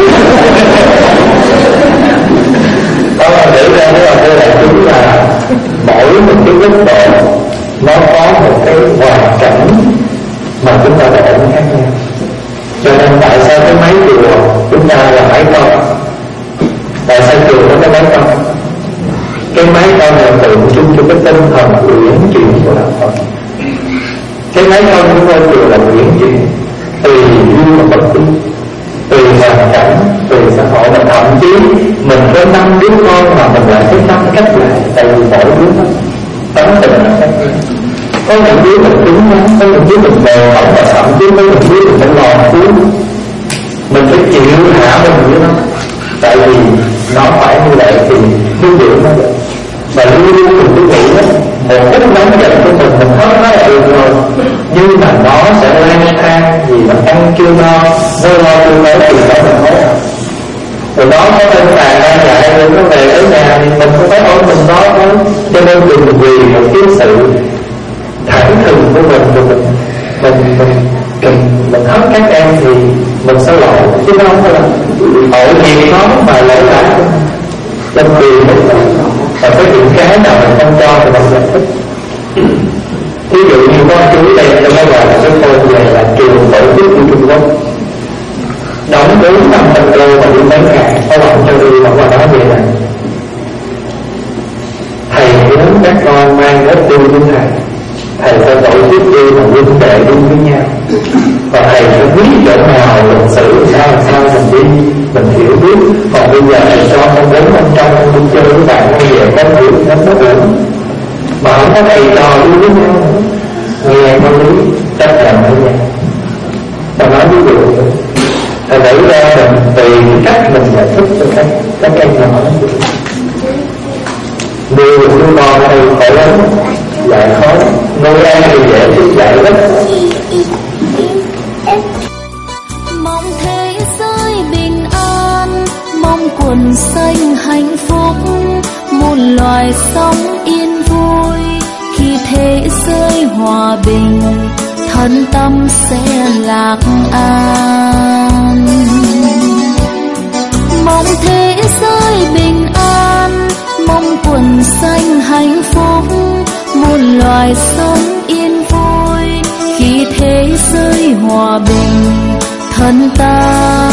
B: Đó là để ra nó là đây là chúng là mỗi một cái mức độ nó có một cái hoàn cảnh mà chúng ta đã khác nhau. Cho nên tại sao cái máy chùa chúng ta là máy con? Tại sao chùa có cái máy con? Cái máy con là tượng trưng cho cái tinh thần uyển chuyển của đạo Phật. Cái máy con của ngôi chùa là uyển chuyển, tùy duyên và bất tín, tùy hoàn cảnh, tùy xã hội, và thậm chí mình có 5 đứa con mà mình lại thấy 5 cách lại, tại vì mỗi đứa nó tấm tình là khác nhau. Có những đứa mình cứng nhắn, có những đứa mình bèo hỏng, và thậm chí có những đứa mình phải lò xuống. Mình phải chịu hạ mình với nó, tại vì nó phải như vậy thì nuôi dưỡng nó được. Và luôn luôn mình cứ nghĩ một cách nóng giận của mình hết nó là được rồi, nhưng mà nó sẽ lang thang vì nó ăn chưa no, nó lo chưa tới thì nó mình hốt. Rồi nó có tên tàn đang lại rồi nó về tới nhà thì mình cũng phải ổn mình đó thôi. Cho nên đừng vì một cái sự thẳng thừng của mình hết các em thì mình sẽ lỗi, chứ nó không phải là tội nghiệp nó mà lỗi lại trong vì mình. Và có những cái nào mình không cho thì mình giải thích. Ví dụ như có chú đây trong cái gọi là cái phone này là trường tổ chức của Trung Quốc, đóng 400 đô và đi mấy ngày, có bạn cho đi mà nói vậy này: thầy muốn các con mang hết đi với thầy sẽ tổ chức đi mà huynh đệ đi với nhau, và thầy sẽ biết chỗ nào lịch sử sao mình đi, mình hiểu biết. Còn bây giờ thầy cho con 400 đi chơi với bạn con về con hiểu nó uổng, mà không có thầy trò đi với nhau nghe con lý chấp nhận với nhau. Và nói ví dụ thầy đẩy ra mình tùy cách mình giải thích cho các em nhỏ nuôi một đứa con ở đây khổ lắm, dạy khó, nuôi ăn thì dễ chứ dạy rất.
E: Mong thế giới bình an, mong quần xanh hạnh phúc, muôn loài sống yên vui. Khi thế giới hòa bình, thân tâm sẽ lạc an. Mong thế giới bình an, mong quần xanh hạnh phúc, muôn loài sống yên vui. Khi thế giới hòa bình, thân ta